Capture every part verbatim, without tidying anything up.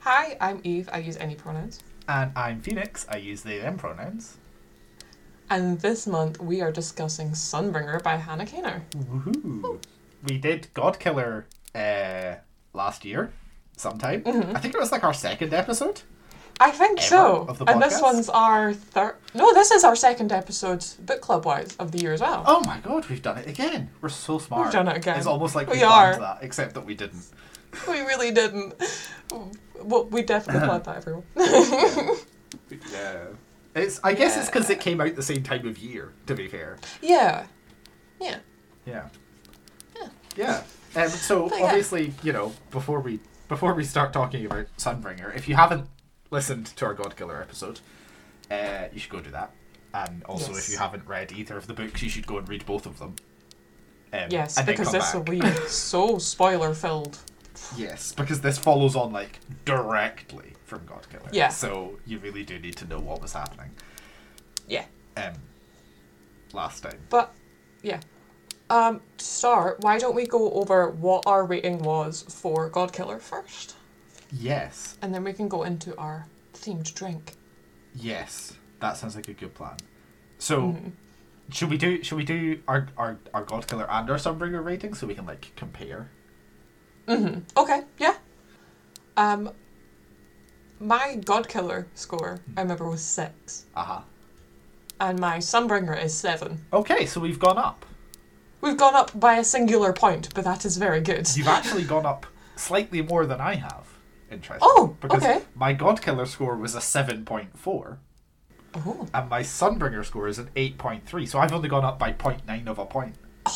Hi, I'm Eve. I use any pronouns. And I'm Phoenix. I use they, them pronouns. And this month we are discussing Sunbringer by Hannah Kaner. Woohoo! We did Godkiller uh, last year, sometime. Mm-hmm. I think it was like our second episode. I think Ever so. of the And this podcast? one's our third. No, this is our second episode, book club wise, of the year as well. Oh my god, we've done it again. We're so smart. We've done it again. It's almost like we, We planned are. that, except that we didn't. We really didn't. Well, we definitely planned that, everyone. Yeah. It's. I guess it's because Yeah. it came out the same time of year, to be fair. Yeah. Yeah. Yeah. Yeah. Yeah. Um, so But yeah. obviously, you know, before we before we start talking about Sunbringer, if you haven't listened to our Godkiller episode, uh, you should go do that. And also, Yes. if you haven't read either of the books, you should go and read both of them. Um, Yes, and then because come this will back. be so spoiler filled. Yes, because this follows on like directly from Godkiller. Yeah. So you really do need to know what was happening. Yeah. Um. Last time. But, yeah. Um, to start, why don't we go over what our rating was for Godkiller first? Yes. And then we can go into our themed drink. Yes. That sounds like a good plan. So. Mhm. Should we do should we do our, our, our Godkiller and our Sunbringer ratings so we can like compare? Mm-hmm. Okay, yeah. Um, my Godkiller score, I remember, was six. Uh-huh. And my Sunbringer is seven. Okay, so we've gone up. We've gone up by a singular point, but that is very good. You've actually gone up slightly more than I have. Interesting. Oh, because okay. my Godkiller score was a seven point four Oh. and my Sunbringer score is an eight point three, so I've only gone up by zero point nine of a point.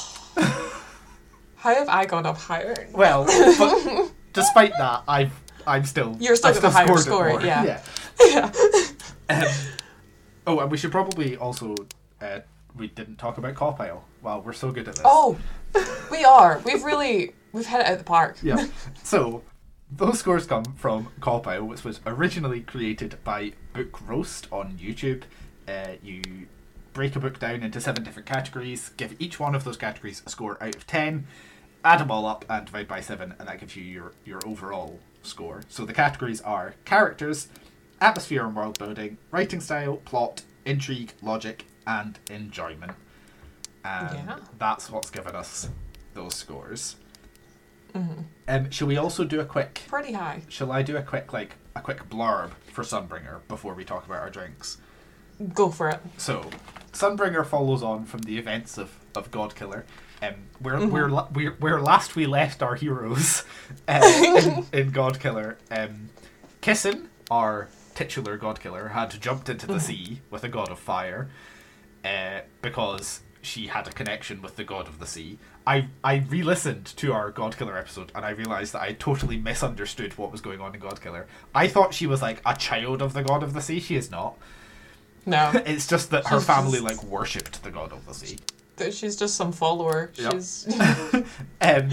How have I gone up higher? Well, but despite that, I've I'm still You're still I've got the higher scored it score, more. yeah. yeah. Yeah. Um, oh, and we should probably also uh, we didn't talk about Cawpile. Wow, we're so good at this. Oh, we are. We've really, we've hit it out the park. Yeah. So those scores come from Cawpile, which was originally created by Book Roast on YouTube. Uh, you break a book down into seven different categories, give each one of those categories a score out of ten, add them all up and divide by seven, and that gives you your, your overall score. So the categories are characters, atmosphere and world building, writing style, plot, intrigue, logic, and enjoyment. And Yeah. that's what's given us those scores. Mm-hmm. Um, shall we also do a quick? Pretty high. Shall I do a quick like a quick blurb for Sunbringer before we talk about our drinks? Go for it. So, Sunbringer follows on from the events of, of Godkiller. Um, where Mhm. where la- where where last we left our heroes uh, in, in Godkiller, um, Kissin, our titular Godkiller, had jumped into the Mhm. sea with a god of fire, uh, because she had a connection with the god of the sea. I I re-listened to our Godkiller episode and I realised that I totally misunderstood what was going on in Godkiller. I thought she was like a child of the god of the sea. She is not. No. It's just that her She's family just- like worshipped the god of the sea. That She's just some follower. Yep. She's. Um,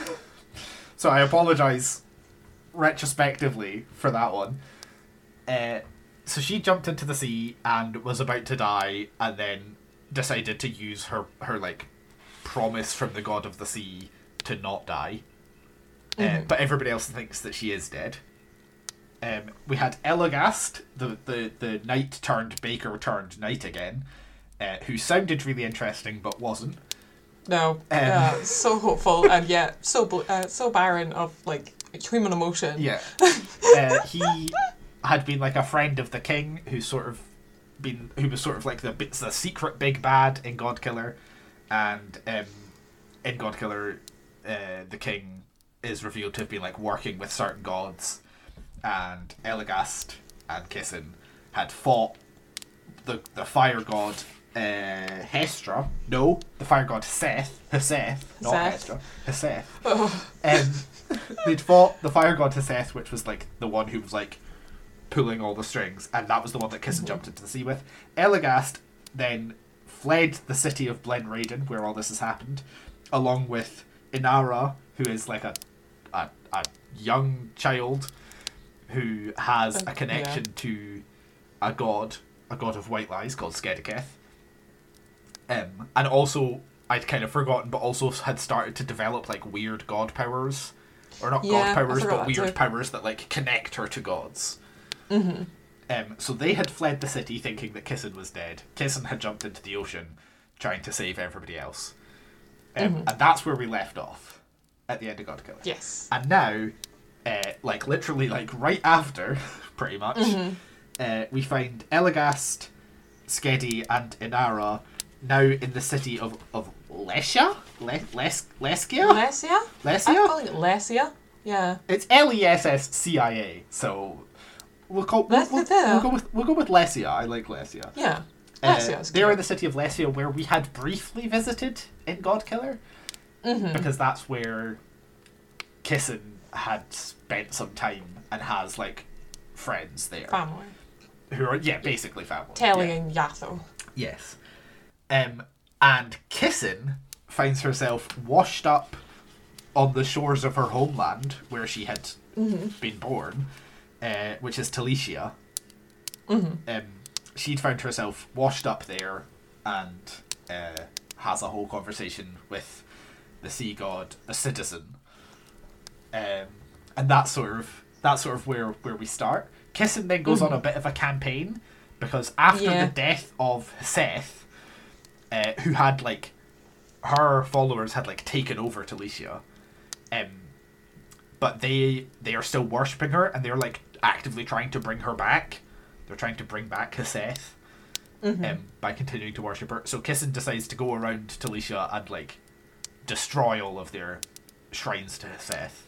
so I apologise retrospectively for that one. Uh, so she jumped into the sea and was about to die, and then decided to use her her like promise from the god of the sea to not die. Uh, Mhm. but everybody else thinks that she is dead. Um, we had Elagast, the, the, the knight turned baker turned knight again, uh, who sounded really interesting but wasn't. No. Yeah. So hopeful and yet so bl- uh, so barren of like human emotion. Yeah. uh, he had been like a friend of the king, who sort of been who was sort of like the the secret big bad in Godkiller, and um, in Godkiller, uh, the king is revealed to have been like working with certain gods, and Elagast and Kissin had fought the the fire god uh, Hestra. No, the fire god Seth. Heseth, not Seth. Hestra. Heseth. Oh. Um, they'd fought the fire god Heseth, which was like the one who was like pulling all the strings, and that was the one that Kissin Mhm. jumped into the sea with. Elagast then fled the city of Blenraiden, where all this has happened, along with Inara, who is like a a, a young child who has Uh, a connection yeah. to a god, a god of white lies called Skediketh. Um, and also, I'd kind of forgotten, but also had started to develop like weird god powers. or not Yeah, god I powers, forgot but that weird too. powers that like connect her to gods. Mm-hmm. Um, so they had fled the city thinking that Kissin was dead. Kissin had jumped into the ocean, trying to save everybody else. Um, Mhm. And that's where we left off at the end of Godkiller. Yes. And now, uh, like literally, like right after, pretty much, Mhm. uh, we find Elagast, Skedi, and Inara now in the city of of Lescia, Le- Les Lescia, Lesia? I'm Lescia. calling it Lesia. Yeah. It's L E S S C I A. So we'll call we'll, we'll, Lescia. we'll go with we'll go with Lescia. I like Lescia. Yeah. Uh, Lesia is they're cute. in the city of Lescia, where we had briefly visited in Godkiller, Mhm. because that's where Kissin had spent some time and has like friends there Family. who are yeah basically family. Telly Yeah. and Yatho. Yes. Um, and Kissin finds herself washed up on the shores of her homeland, where she had Mm-hmm. been born, uh, which is Talicia. Mm-hmm. Um, she'd found herself washed up there and uh, has a whole conversation with the sea god, a citizen. Um, and that's sort of that's sort of where, where we start. Kissin then goes on a bit of a campaign, because after Yeah. the death of Seth, uh, who had like her followers had like taken over Talicia, um, but they they are still worshipping her, and they're like actively trying to bring her back. They're trying to bring back Seth, Mm-hmm. um, by continuing to worship her. So Kissin decides to go around Talicia and like destroy all of their shrines to Seth.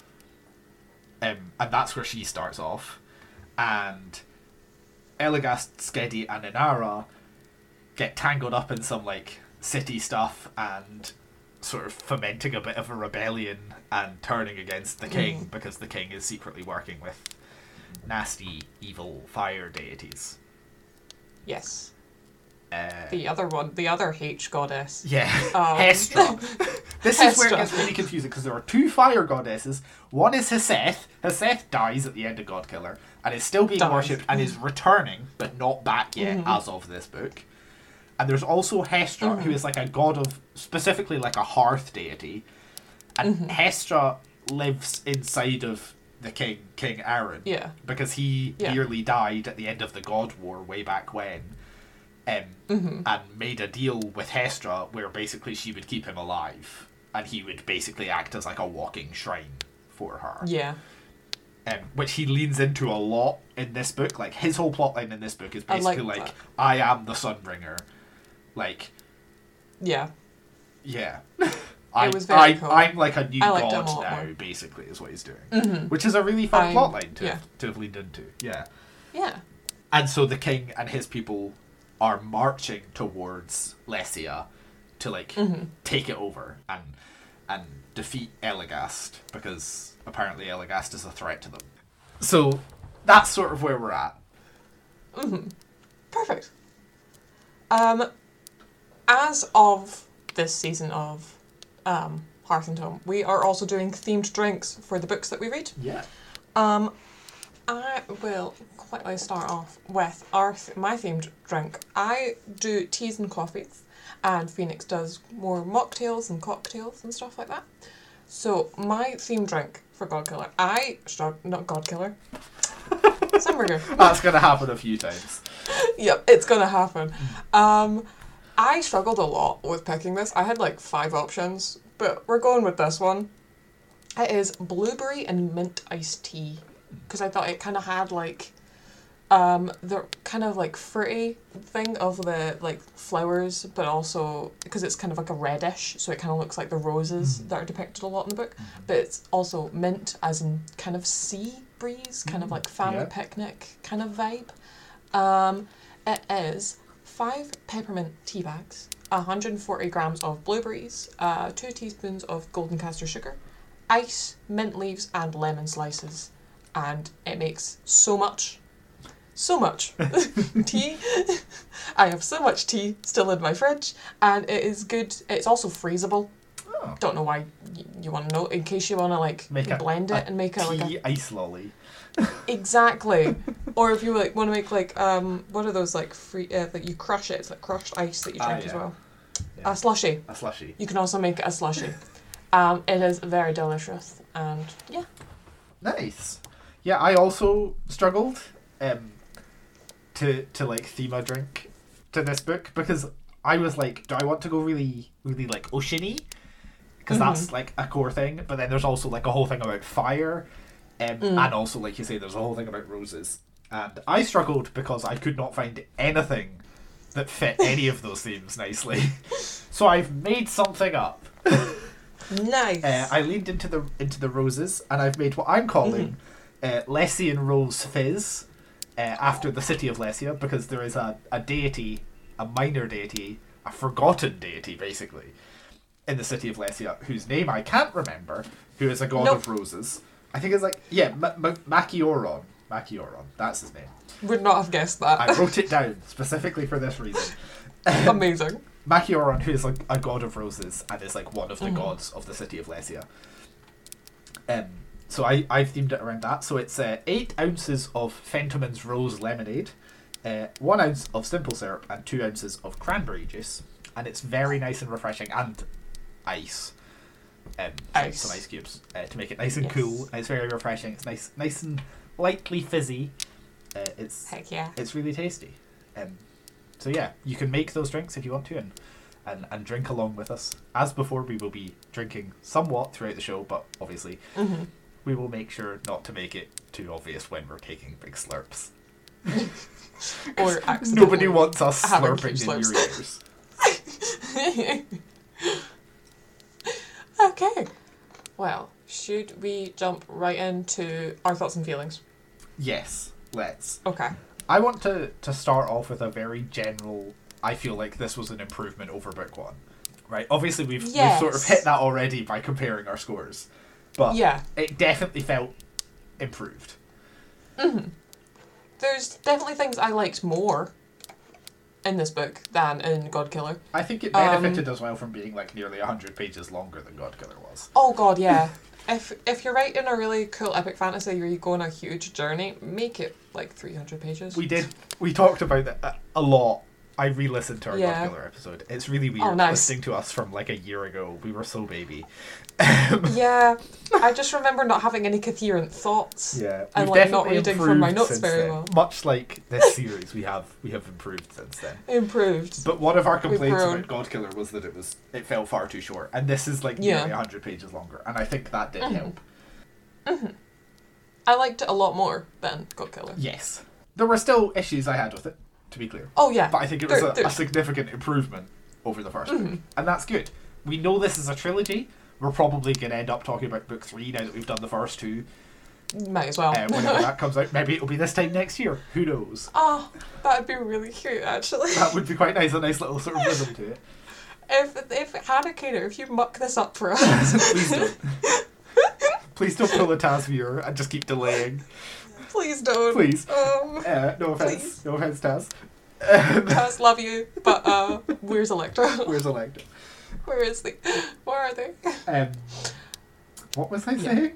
Um, and that's where she starts off. And Elagast, Skedi, and Inara get tangled up in some like city stuff and sort of fomenting a bit of a rebellion and turning against the king, Mhm. because the king is secretly working with nasty, evil fire deities. Yes. Uh, The other one, the other H goddess. yeah, Um, Hestra. This is where it Hestra. gets really confusing, because there are two fire goddesses. One is Heseth. Heseth dies at the end of Godkiller and is still being Dies. worshipped and is returning, but not back yet Mhm. as of this book. And there's also Hestra, Mhm. who is like a god of, specifically like a hearth deity. And Mhm. Hestra lives inside of the king, King Aaron. Yeah. Because he Yeah. nearly died at the end of the God War way back when. Um, Mm-hmm. and made a deal with Hestra where basically she would keep him alive, and he would basically act as like a walking shrine for her. Yeah. Um, which he leans into a lot in this book. Like his whole plotline in this book is I like basically like, that. I am the Sunbringer. Like, Yeah. yeah. I, was very I, cool. I'm like a new I liked him god a lot now, more. basically, is what he's doing. Mm-hmm. Which is a really fun I'm- plotline to, yeah. to have leaned into. Yeah. Yeah. And so the king and his people are marching towards Lessia to like Mhm. take it over and and defeat Elagast, because apparently Elagast is a threat to them. So that's sort of where we're at. Mm-hmm. Perfect. Um, as of this season of um, Hearth and Home, we are also doing themed drinks for the books that we read. Yeah. Um, I will quickly start off with our th- my themed drink. I do teas and coffees, and Phoenix does more mocktails and cocktails and stuff like that. So my themed drink for Godkiller, I struggle, not Godkiller, Sunburger. That's gonna happen a few times. Yep, it's gonna happen. Um, I struggled a lot with picking this. I had like five options, but we're going with this one. It is blueberry and mint iced tea, because I thought it kind of had like um the kind of like fruity thing of the like flowers, but also because it's kind of like a reddish, so it kind of looks like the roses that are depicted a lot in the book. But it's also mint, as in kind of sea breeze, kind of like family Yeah. picnic kind of vibe. Um, it is five peppermint tea bags, one hundred forty grams of blueberries, uh, two teaspoons of golden castor sugar, ice, mint leaves, and lemon slices. And it makes so much, so much tea. I have so much tea still in my fridge, and it is good. It's also freezable. Oh. Don't know why y- you want to know, in case you want to like Make a- blend it and make it like a Tea ice lolly. exactly. Or if you like want to make like um what are those like free uh, that you crush it? It's like crushed ice that you Ah, drink as yeah. well. Yeah. A slushy. A slushy. You can also make it a slushy. Um, it is very delicious, and yeah. Nice. Yeah, I also struggled um, to to like theme a drink to this book because I was like, do I want to go really, really like oceany? Because mm-hmm. that's like a core thing. But then there's also like a whole thing about fire, um, mm. and also like you say, there's a whole thing about roses. And I struggled because I could not find anything that fit any of those themes nicely. So I've made something up. Nice. Uh, I leaned into the into the roses, and I've made what I'm calling mm-hmm. uh, Lessian Rose Fizz, uh, after the city of Lessia, because there is a, a deity, a minor deity, a forgotten deity, basically, in the city of Lessia, whose name I can't remember, who is a god nope. of roses. I think it's like, yeah, M- M- Macioron. Macioron, that's his name. Would not have guessed that. I wrote it down specifically for this reason. Amazing. Macioron, who is like a god of roses and is like one of the mm-hmm. gods of the city of Lessia. Um, so I, I've themed it around that. So it's uh, eight ounces of Fentoman's Rose Lemonade, uh, one ounce of simple syrup, and two ounces of cranberry juice. And it's very nice and refreshing, and ice. Um, ice. Some ice cubes uh, to make it nice and yes. cool. And it's very refreshing. It's nice, nice and lightly fizzy. Uh, it's Heck yeah. It's really tasty. Um, So yeah, you can make those drinks if you want to and, and, and drink along with us. As before, we will be drinking somewhat throughout the show, but obviously mm-hmm. we will make sure not to make it too obvious when we're taking big slurps. Or accidentally nobody wants us slurping in slurps. your ears. Okay. Well, should we jump right into our thoughts and feelings? Yes, let's. Okay. I want to, to start off with a very general, I feel like this was an improvement over book one. Right? Obviously we've, yes. we've sort of hit that already by comparing our scores. But yeah. it definitely felt improved. Mm-hmm. There's definitely things I liked more in this book than in Godkiller. I think it benefited um, as well from being like nearly one hundred pages longer than Godkiller was. Oh god, yeah. If if you're writing a really cool epic fantasy where you go on a huge journey, make it like three hundred pages. We did. We talked about that a, a lot. I re-listened to our yeah. Godkiller episode. It's really weird oh, nice. listening to us from like a year ago. We were so baby. Yeah, I just remember not having any coherent thoughts. Yeah, and we've like not definitely reading from my notes since very then. well. Much like this series, we have we have improved since then. Improved. But one of our complaints about Godkiller was that it was it felt far too short, and this is like yeah. nearly one hundred pages longer, and I think that did mm-hmm. help. Mm-hmm. I liked it a lot more than Godkiller. Yes, there were still issues I had with it, to be clear. Oh yeah, but I think it was there, a, a significant improvement over the first mm-hmm. book, and that's good. We know this is a trilogy. We're probably going to end up talking about book three now that we've done the first two. Might as well. Uh, whenever that comes out, maybe it'll be this time next year. Who knows? Oh, that'd be really cute, actually. That would be quite nice. A nice little sort of rhythm to it. If if Hannah Kaner, if you muck this up for us, please don't. Please don't pull a Taz viewer and just keep delaying. Please don't. Please. Um, uh, no offense. please. No offense, Taz. Taz, love you, but uh, where's Electra? Where's Electra? Where is they? Where are they? Um, what was I yeah. saying?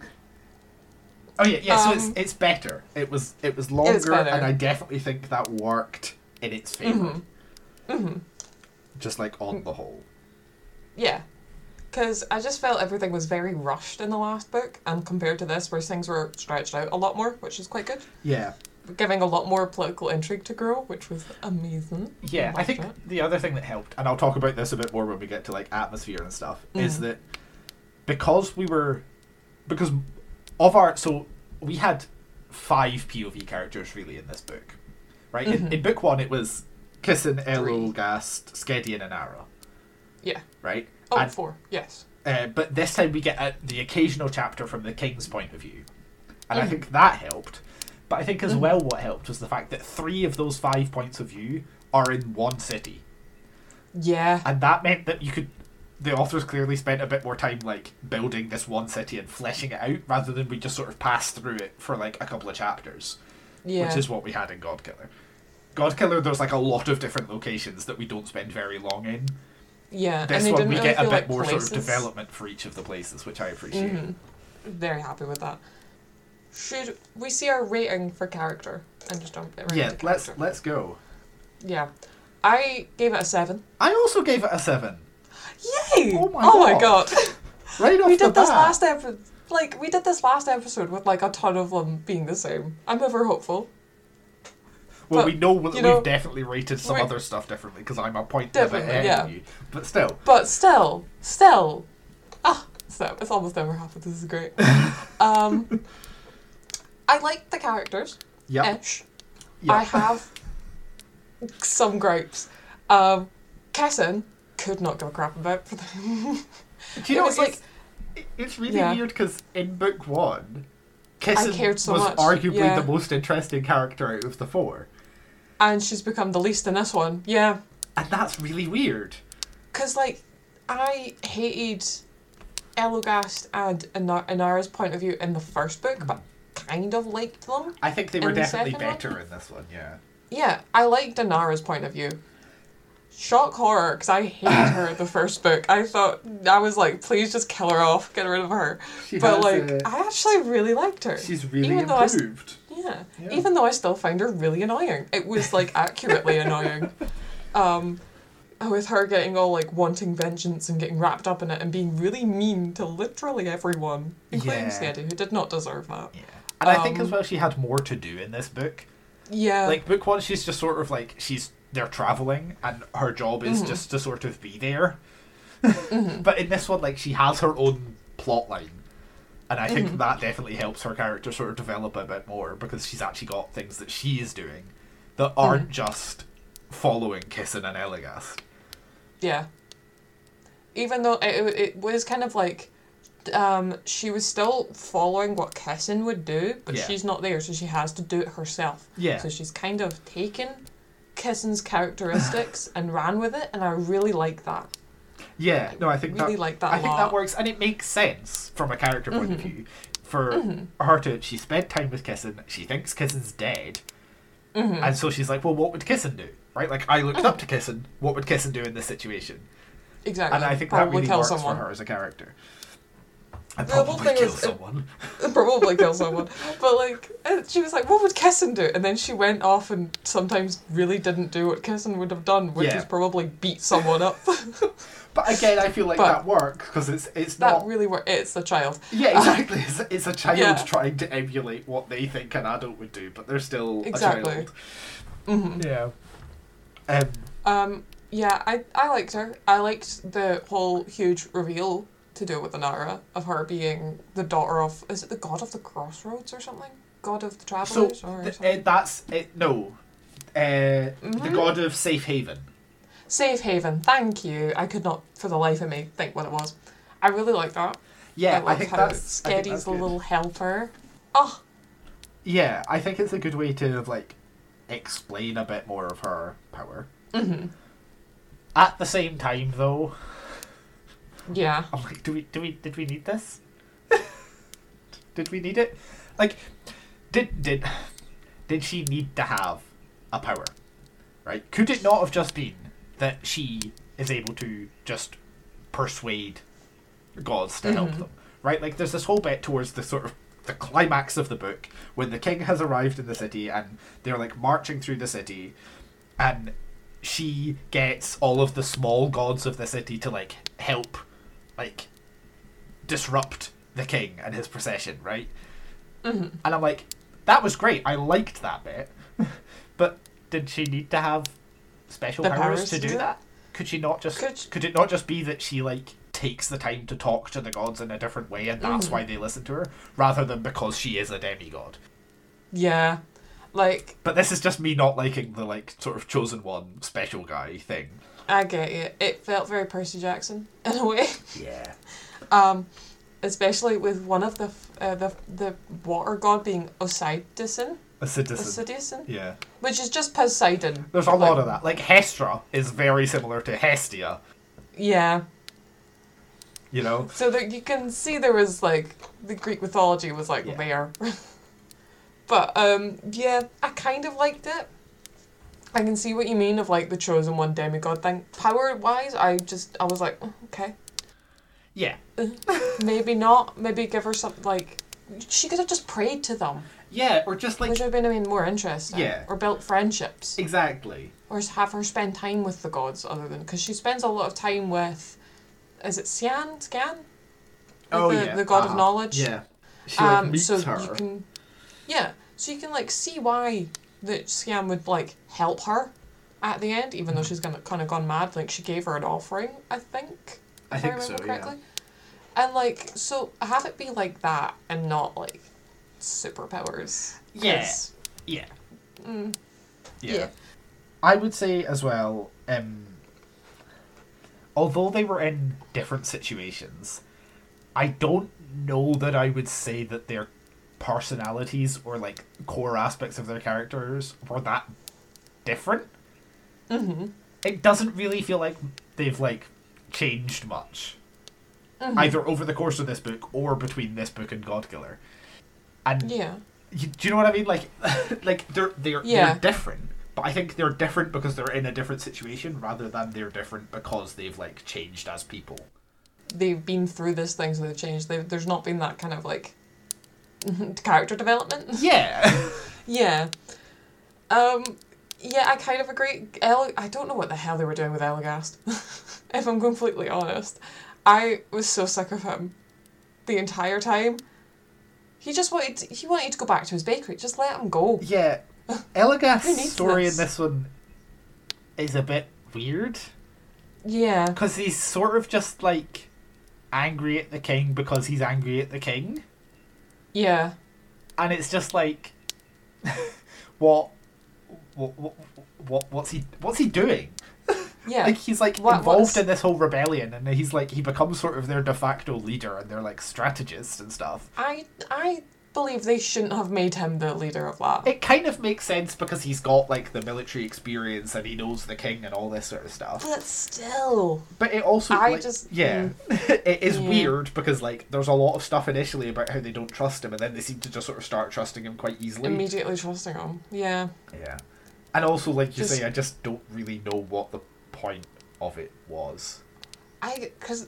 Oh yeah, yeah. Um, so it's it's better. It was it was longer, it's better. and I definitely think that worked in its favor. Mm-hmm. Mm-hmm. Just like on the whole. Yeah, because I just felt everything was very rushed in the last book, and compared to this, where things were stretched out a lot more, which is quite good. Yeah. Giving a lot more political intrigue to grow, which was amazing. Yeah, I, I think it. the other thing that helped, and I'll talk about this a bit more when we get to like atmosphere and stuff, mm. is that because we were, because of our, so we had five P O V characters really in this book, right? Mm-hmm. In, in book one, it was Kissin, Elo, Gast, Skedian, and Ara. Yeah. Right? Oh, and, four, yes. Uh, but this time we get a, the occasional chapter from the king's point of view. And mm. I think that helped. But I think as mm. well what helped was the fact that three of those five points of view are in one city. Yeah. And that meant that you could... The authors clearly spent a bit more time like building this one city and fleshing it out rather than we just sort of passed through it for like a couple of chapters. Yeah. Which is what we had in Godkiller. Godkiller, there's like a lot of different locations that we don't spend very long in. Yeah. This and they one didn't we really get a feel bit like more places. sort of development for each of the places, which I appreciate. Mm-hmm. Very happy with that. Should we see our rating for character and just jump right Yeah, into let's character? let's go. Yeah. I gave it a seven. I also gave it a seven. Yay! Oh my oh my god. god. Right off we the did this bat. last episode. like, we did this last episode with, like, a ton of them being the same. I'm ever hopeful. Well, But, we know that you know, we've definitely rated some we- other stuff differently because I'm a point of it Definitely, ahead yeah. of you. But still. But still, still, ah, so it's almost never happened. This is great. um, I like the characters. Yeah. Ish. Yeah. I have some gripes. Um, Kessin could not give a crap about. Do It you know, was it's, like- it- it's really Yeah. weird because in book one, Kessin cared so was much, arguably yeah. the most interesting character out of the four. And she's become the least in this one. Yeah. And that's really weird. Because, like, I hated Elugast and Inar- Inara's point of view in the first book, but kind of liked them. I think they were In the definitely second one? better in this one, yeah. Yeah, I liked Inara's point of view. Shock horror, because I hated her in the first book. I thought, I was like, please just kill her off, get rid of her. She but, has, like, uh, I actually really liked her. She's really Even though I s- improved. Yeah. Yeah. Even though I still find her really annoying. It was, like, accurately annoying. Um, with her getting all, like, wanting vengeance and getting wrapped up in it and being really mean to literally everyone, including Yeah. Skadi, who did not deserve that. Yeah. And I think Um, as well she had more to do in this book. Yeah. Like, book one, she's just sort of like, she's they're travelling and her job is Mhm. just to sort of be there. Mhm. But in this one, like, she has her own plot line. And I think Mhm. that definitely helps her character sort of develop a bit more because she's actually got things that she is doing that aren't Mhm. just following Kissin and Elagast. Yeah. Even though it, it was kind of like, um, she was still following what Kessin would do, but Yeah. she's not there, so she has to do it herself. Yeah. So she's kind of taken Kissin's characteristics and ran with it, and I really like that. Yeah, no, I think Really that, like that I a think lot. that works, and it makes sense from a character point of Mhm. view. For Mhm. her to, she spent time with Kissin, she thinks Kissin's dead, Mhm. and so she's like, well, what would Kissin do? Right? Like, I looked up to Kissin, what would Kissin do in this situation? Exactly. And I think that Probably really kill works someone. for her as a character. I'd The whole probably thing kill is- someone. Probably kill someone. But, like, uh, she was like, what would Kessin do? And then she went off and sometimes really didn't do what Kessin would have done, which Yeah. is probably beat someone up. But again, I feel like But- that works because it's it's That not. really worked. It's the child. Yeah, exactly. It's, it's a child Yeah. trying to emulate what they think an adult would do, but they're still Exactly. a child. hmm Yeah. Um, Um, yeah, I, I liked her. I liked the whole huge reveal to do with Inara of her being the daughter of, is it the god of the crossroads or something? God of the so travelers or th- something? uh, that's it. No, uh, the Mhm. god of safe haven. Safe haven. Thank you. I could not, for the life of me, think what it was. I really like that. Yeah, I, I, love think how that's. I think Skadi's that's the good. little helper. Oh, Yeah, I think it's a good way to like explain a bit more of her power. hmm At the same time, though, yeah. I'm like, do we, do we, did we need this? Did we need it? Like, did did did she need to have a power? Right? Could it not have just been that she is able to just persuade gods to help Mhm. them? Right? Like, there's this whole bit towards the sort of the climax of the book when the king has arrived in the city and they're like marching through the city, and she gets all of the small gods of the city to like help, like, disrupt the king and his procession, right? hmm And I'm like, that was great. I liked that bit. But did she need to have special The powers, powers to do to do that? Could she not just Could- could it not just be that she like takes the time to talk to the gods in a different way and that's Mhm. why they listen to her rather than because she is a demigod? Yeah. Like, But this is just me not liking the like sort of chosen one special guy thing. I get you. It felt very Percy Jackson, in a way. Yeah. Um, especially with one of the f- uh, the the water god being Osidison, A citizen. Osidison, Yeah. which is just Poseidon. There's a Like, lot of that. Like Hestra is very similar to Hestia, Yeah. you know? So that you can see there was like the Greek mythology was like Yeah. there. But um, yeah, I kind of liked it. I can see what you mean of like the chosen one demigod thing. Power wise, I just I was like, "Oh, okay, Yeah. maybe not. Maybe give her something like she could have just prayed to them. Yeah, or just like Which would have been, I mean, more interesting. Yeah. Or built friendships. exactly. Or just have her spend time with the gods other than... Because she spends a lot of time with... Is it Sian? Scan? oh the, yeah, the god uh-huh. of knowledge. Yeah, she like Um, meets so her. you can, yeah, so you can like see why that Siam would like help her at the end, even though she's gonna kind of gone mad. Like she gave her an offering, I think. I if think I remember so, correctly. And like, so have it be like that and not like superpowers. Yeah. 'Cause, Yeah. Mm, yeah. yeah. I would say as well, um, although they were in different situations, I don't know that I would say that their personalities or like core aspects of their characters were that different. Mm-hmm. It doesn't really feel like they've like changed much, Mm-hmm. either over the course of this book or between this book and Godkiller. And Yeah. you, do you know what I mean? Like, like they're they're Yeah. they're different, but I think they're different because they're in a different situation rather than they're different because they've like changed as people. They've been through this thing, so they've changed. They've, there's not been that kind of like character development. Yeah. Yeah. Um. Yeah, I kind of agree. El- I don't know what the hell they were doing with Elagast. If I'm completely honest, I was so sick of him the entire time. He just wanted. To, he wanted to go back to his bakery. Just let him go. Yeah. Who Elagast's needs story this? in this one is a bit weird Yeah. because he's sort of just like angry at the king because he's angry at the king. Yeah. And it's just like, what, what, what, what, what's he, what's he doing? Yeah. Like he's like What- involved what's- in this whole rebellion, and he's like he becomes sort of their de facto leader, and they're like strategists and stuff. I I believe they shouldn't have made him the leader of that. It kind of makes sense because he's got like the military experience and he knows the king and all this sort of stuff. But still. But it also, I like, just- yeah, mm. it is Yeah. weird because like there's a lot of stuff initially about how they don't trust him, and then they seem to just sort of start trusting him quite easily. Immediately trusting him. Yeah. Yeah, and also like you Just- say, I just don't really know what the point of it was. I, because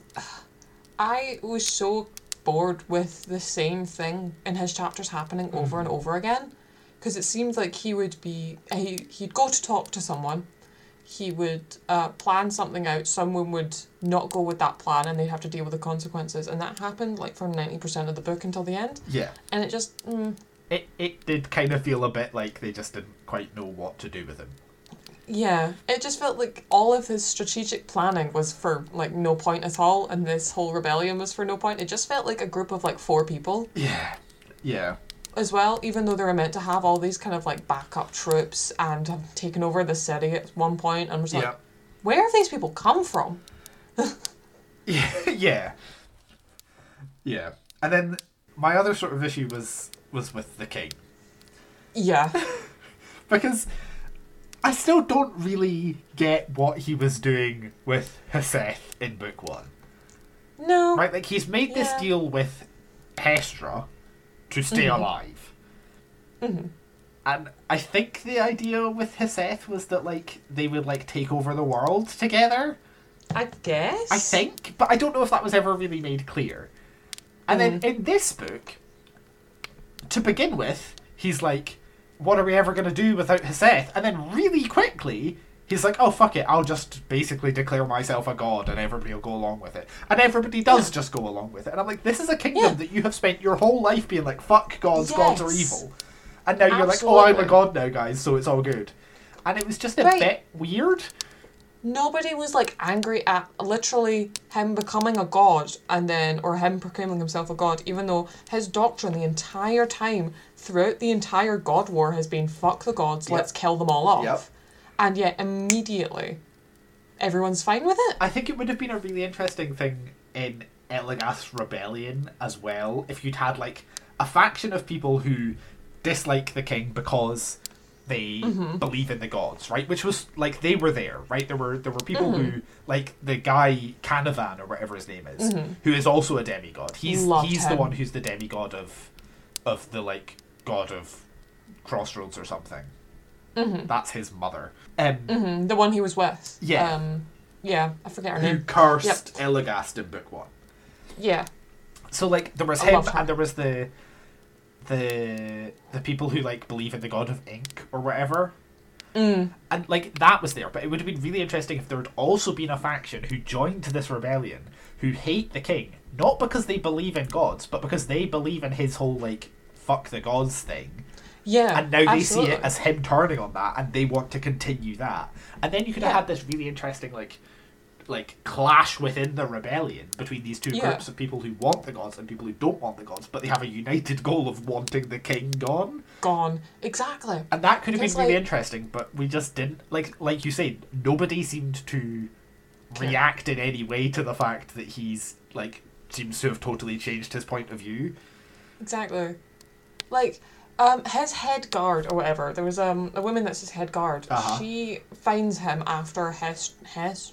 I was so bored with the same thing in his chapters happening over and over again, because it seemed like he would be, he, he'd go to talk to someone, he would uh, plan something out, someone would not go with that plan and they'd have to deal with the consequences, and that happened like for ninety percent of the book until the end, Yeah, and it just, mm, it it did kind of feel a bit like they just didn't quite know what to do with him. yeah, it just felt like all of his strategic planning was for like no point at all, and this whole rebellion was for no point. It just felt like a group of like four people Yeah, yeah, as well, even though they were meant to have all these kind of like backup troops and have taken over the city at one point, and was like, yeah, where have these people come from? yeah, yeah, yeah. And then my other sort of issue was was with the king. Yeah, Because I still don't really get what he was doing with Heseth in book one. no, Right, like he's made this Yeah. deal with Hestra to stay Mhm. alive. Mhm. And I think the idea with Heseth was that like they would like take over the world together. I guess. I think, but I don't know if that was ever really made clear. And then in this book, to begin with, he's like, what are we ever going to do without Heseth? And then really quickly, he's like, oh, fuck it, I'll just basically declare myself a god and everybody will go along with it. And everybody does Yeah. just go along with it. And I'm like, this is a kingdom Yeah. that you have spent your whole life being like, fuck gods, gods are Yes. evil. And now you're like, oh, I'm a Absolutely. god now, guys, so it's all good. And it was just a Right. bit weird. Nobody was like angry at literally him becoming a god and then, or him proclaiming himself a god, even though his doctrine the entire time throughout the entire God War has been fuck the gods, Yep. let's kill them all off. Yep. And yet immediately everyone's fine with it. I think it would have been a really interesting thing in Elagast's rebellion as well if you'd had like a faction of people who dislike the king because they Mm-hmm. believe in the gods, right? Which was like they were there, right? There were there were people who like the guy Canavan or whatever his name is, who is also a demigod. He's Mm-hmm. Loved he's the him. one who's the demigod of of the like god of Crossroads or something. Mm-hmm. That's his mother. Um, Mm-hmm. The one he was with. Yeah. Um, yeah, I forget her who name. cursed Elagast in book one. Yeah. So like there was I him love her. and there was the the the people who like believe in the god of ink or whatever. Mm. And like that was there, but it would have been really interesting if there had also been a faction who joined this rebellion who hate the king, not because they believe in gods, but because they believe in his whole, like, fuck the gods thing. Yeah, and now they absolutely. see it as him turning on that, and they want to continue that. And then you could have Yeah. had this really interesting, like, like clash within the rebellion between these two Yeah. groups of people who want the gods and people who don't want the gods, but they have a united goal of wanting the king gone. Gone. Exactly. And that could have been It's really like- interesting, but we just didn't. Like, like you said, nobody seemed to Okay. react in any way to the fact that he's like seems to have totally changed his point of view. Exactly. Like, um, his head guard or whatever. There was um a woman that's his head guard. Uh-huh. She finds him after Hes Hes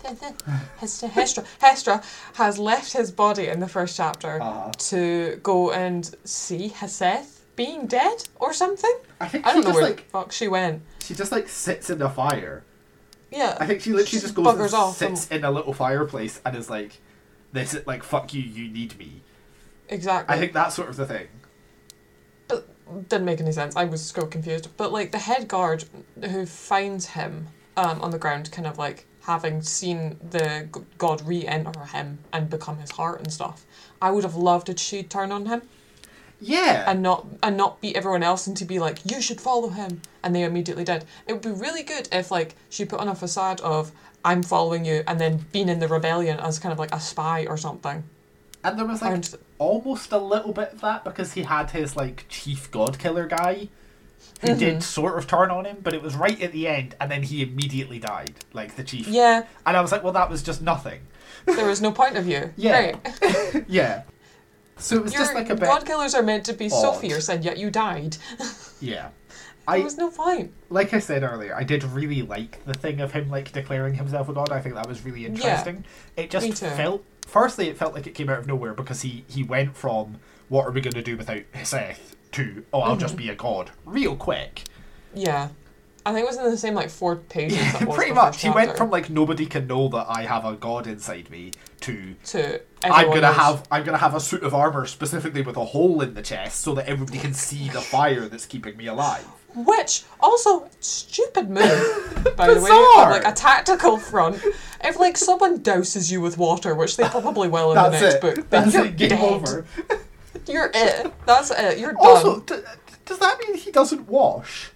Hestra Hestra Hestra has left his body in the first chapter Uh-huh. to go and see Heseth being dead or something. I think I don't she know just where like the fuck she went. she just like sits in the fire. Yeah. I think she literally She just goes buggers and off sits and- in a little fireplace and is like, "This is like fuck you, you need me." Exactly. I think that's sort of the thing. But didn't make any sense. I was so confused. But like the head guard who finds him um, on the ground, kind of like having seen the g- god re-enter him and become his heart and stuff, I would have loved if she'd turn on him Yeah. and not and not beat everyone else and to be like, you should follow him, and they immediately did. It would be really good if like she put on a facade of I'm following you and then being in the rebellion as kind of like a spy or something. And there was like And- almost a little bit of that because he had his like chief god killer guy who Mm-hmm. did sort of turn on him, but it was right at the end and then he immediately died, like the chief. Yeah, And I was like, well, that was just nothing. there was no point of view. Yeah. Right. Yeah. So it was Your just like a bit. god killers are meant to be so odd. fierce and yet you died. Yeah. There I was no point. like I said earlier, I did really like the thing of him like declaring himself a god. I think that was really interesting. It just me too. felt firstly it felt like it came out of nowhere because he he went from what are we going to do without Seth to oh I'll just Mm-hmm. be a god real quick. Yeah. I think it was in the same like four pages that was Pretty the much. first He went chapter from like nobody can know that I have a god inside me to to I'm everyone gonna knows. have I'm gonna have a suit of armor specifically with a hole in the chest so that everybody can see the fire that's keeping me alive. Which also stupid move, by the way, Bizarre. on like a tactical front. If like someone douses you with water, which they probably will in the That's next it. book, then That's you're it. Game dead. over. You're it. That's it. You're done. Also, d- does that mean he doesn't wash?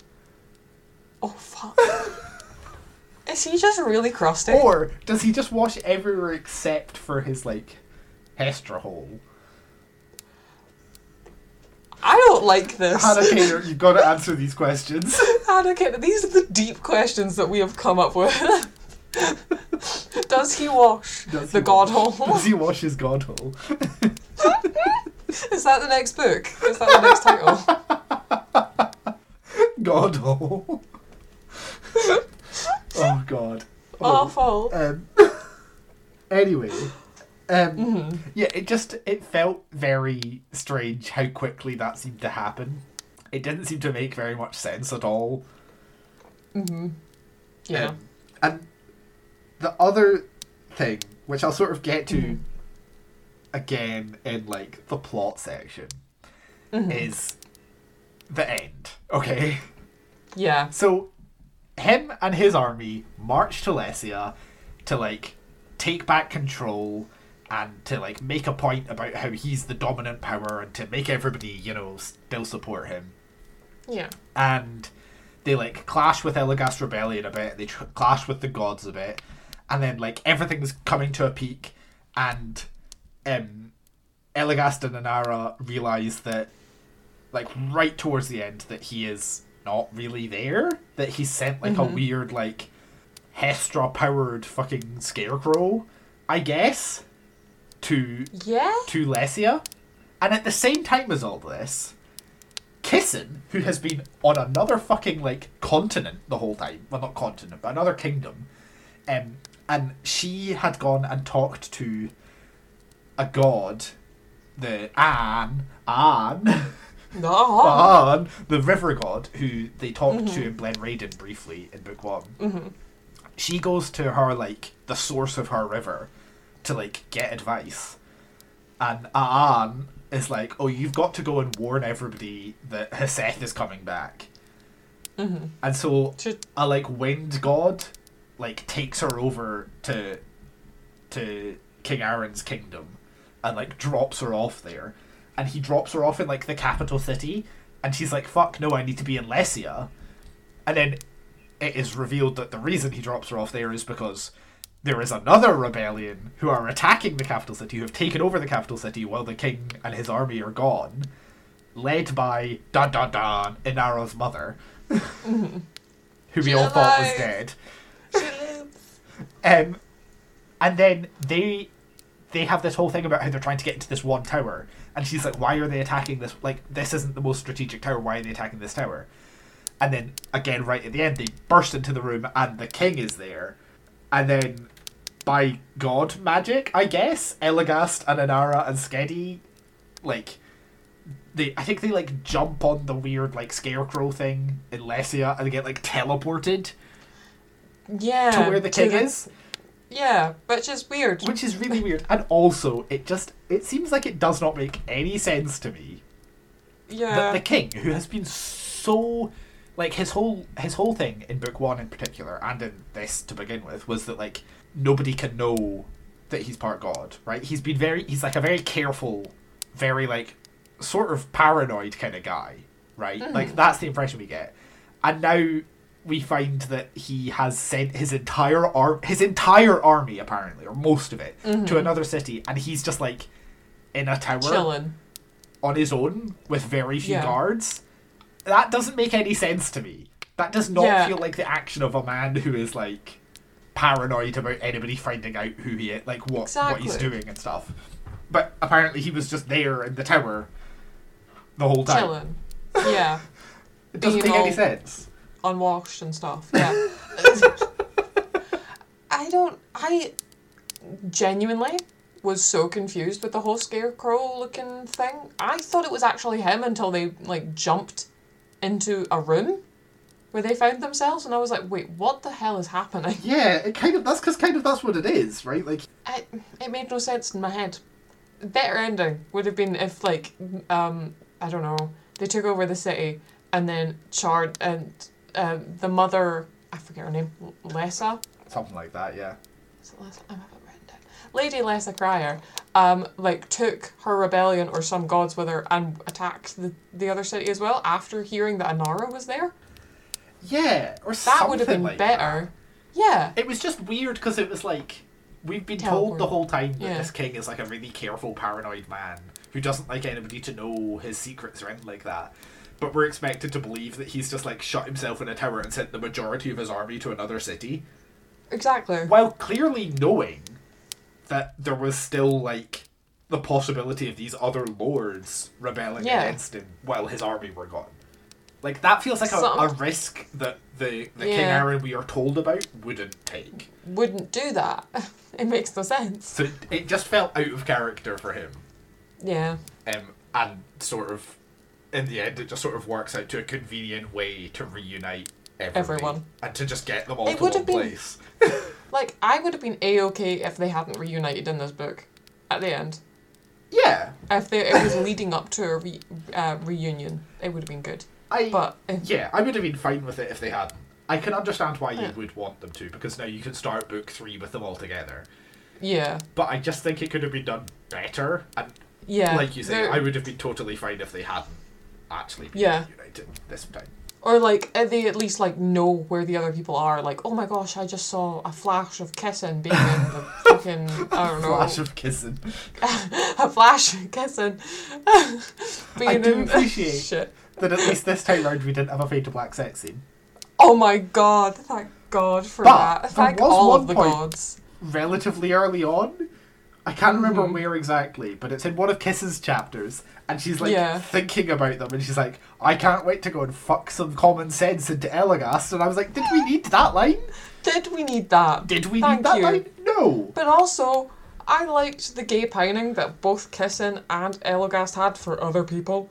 Oh fuck. Is he just really crusty? Or does he just wash everywhere except for his, like, Hestra hole? I don't like this. Hannah Kaner, you've got to answer these questions. Hannah Kaner, these are the deep questions that we have come up with. Does he wash Does the he god wash- hole? Does he wash his god hole? Is that the next book? Is that the next title? God hole. Oh, God. Oh. Awful. Um, anyway, um, Mm-hmm. yeah, it just it felt very strange how quickly that seemed to happen. It didn't seem to make very much sense at all. Yeah. Um, and the other thing, which I'll sort of get to Mm-hmm. again in like the plot section, Mm-hmm. is the end. Okay, Yeah. so him and his army march to Lesia to like take back control and to like make a point about how he's the dominant power and to make everybody, you know, still support him. Yeah. And they like clash with Elagast Rebellion a bit, they tr- clash with the gods a bit, and then like everything's coming to a peak, and um, Elagast and Inara realise that like right towards the end that he is not really there, that he's sent like a weird like Hestra powered fucking scarecrow, I guess, to Yeah? to Lesia. And at the same time as all this, Kissin, who has been on another fucking like continent the whole time, well not continent, but another kingdom, um, and she had gone and talked to a god, the An, An, No. An, the river god, who they talked to in Glen Raiden briefly in book one. Mm-hmm. She goes to her like the source of her river to like get advice, and Aan is like, oh, you've got to go and warn everybody that Heseth is coming back. Mm-hmm. And so Should- a like wind god like takes her over to to King Aaron's kingdom and like drops her off there. And he drops her off in like the capital city, and she's like, fuck no, I need to be in Lesia. And then it is revealed that the reason he drops her off there is because there is another rebellion who are attacking the capital city, who have taken over the capital city while the king and his army are gone, led by dun dun dun Inara's mother, who we She's all thought was alive. dead. She lives. Um, and then they they have this whole thing about how they're trying to get into this one tower, and she's like, why are they attacking this? Like, this isn't the most strategic tower. Why are they attacking this tower? And then again, right at the end, they burst into the room, and the king is there. And then, by god magic, I guess, Elagast and Inara and Skedi, like, they I think they like jump on the weird like scarecrow thing in Lesia, and they get like teleported Yeah. to where the king the- is. Yeah, which is weird. Which is really weird. And also, it just, it seems like it does not make any sense to me Yeah. that the king, who has been so, like, his whole, his whole thing in book one in particular, and in this to begin with, was that, like, nobody can know that he's part god, right? He's been very, he's like a very careful, very, like, sort of paranoid kind of guy, right? Mm. Like, that's the impression we get. And now we find that he has sent his entire ar- his entire army, apparently, or most of it, Mhm. to another city, and he's just like in a tower Chilling. on his own with very few Yeah. guards. That doesn't make any sense to me. That does not Yeah. feel like the action of a man who is like paranoid about anybody finding out who he is, like what what he's Exactly. doing and stuff. But apparently he was just there in the tower the whole time. Chilling. Yeah. It doesn't Being make any all- sense. Unwashed and stuff. Yeah. I don't. I genuinely was so confused with the whole scarecrow looking thing. I thought it was actually him until they like jumped into a room where they found themselves, and I was like, wait, what the hell is happening? Yeah, it kind of that's because kind of that's what it is, right? Like, I, it made no sense in my head. Better ending would have been if like um I don't know, they took over the city and then Chard and um, the mother, I forget her name, Lessa. something like that, yeah. Is it Lessa? I have it written down. Lady Lessa Cryer, um, like took her rebellion or some gods with her and attacked the, the other city as well after hearing that Inara was there. Yeah, or That something would have been like better. that. Yeah. It was just weird because it was like we've been told the Teleport. whole time that Yeah. this king is like a really careful, paranoid man who doesn't like anybody to know his secrets or anything like that. But we're expected to believe that he's just like shut himself in a tower and sent the majority of his army to another city, Exactly. while clearly knowing that there was still like the possibility of these other lords rebelling Yeah. against him while his army were gone. Like that feels like a, Some- a risk that the, the King Yeah. Aaron we are told about wouldn't take. Wouldn't do that. It makes no sense. So it, it just felt out of character for him. Yeah. Um, and sort of, in the end, it just sort of works out to a convenient way to reunite everybody. Everyone. And to just get them all It to would one have been- place. Like, I would have been A-okay if they hadn't reunited in this book at the end. Yeah. If they, it was leading up to a re, uh, reunion, it would have been good. I, But, if, yeah, I would have been fine with it if they hadn't. I can understand why you Yeah. would want them to, because now you can start book three with them all together. yeah. But I just think it could have been done better, and Yeah. like you say, They're- I would have been totally fine if they hadn't actually been Yeah. reunited this time. Or, like, uh, they at least, like, know where the other people are. Like, oh my gosh, I just saw a flash of kissing being in the fucking, I don't know. Flash of kissing. a flash of kissing. being I do in, appreciate shit. that at least this time round we didn't have a fade to black sex scene. Oh my god, thank God for But that. there Thank was all one of the point- gods. Relatively early on, I can't remember Mhm. where exactly, but it's in one of Kiss's chapters, and she's like Yeah. thinking about them, and she's like, I can't wait to go and fuck some common sense into Elagast, and I was like, did we need that line? Did we need that? Did we Thank need that you. line? No. But also, I liked the gay pining that both Kissin and Elagast had for other people.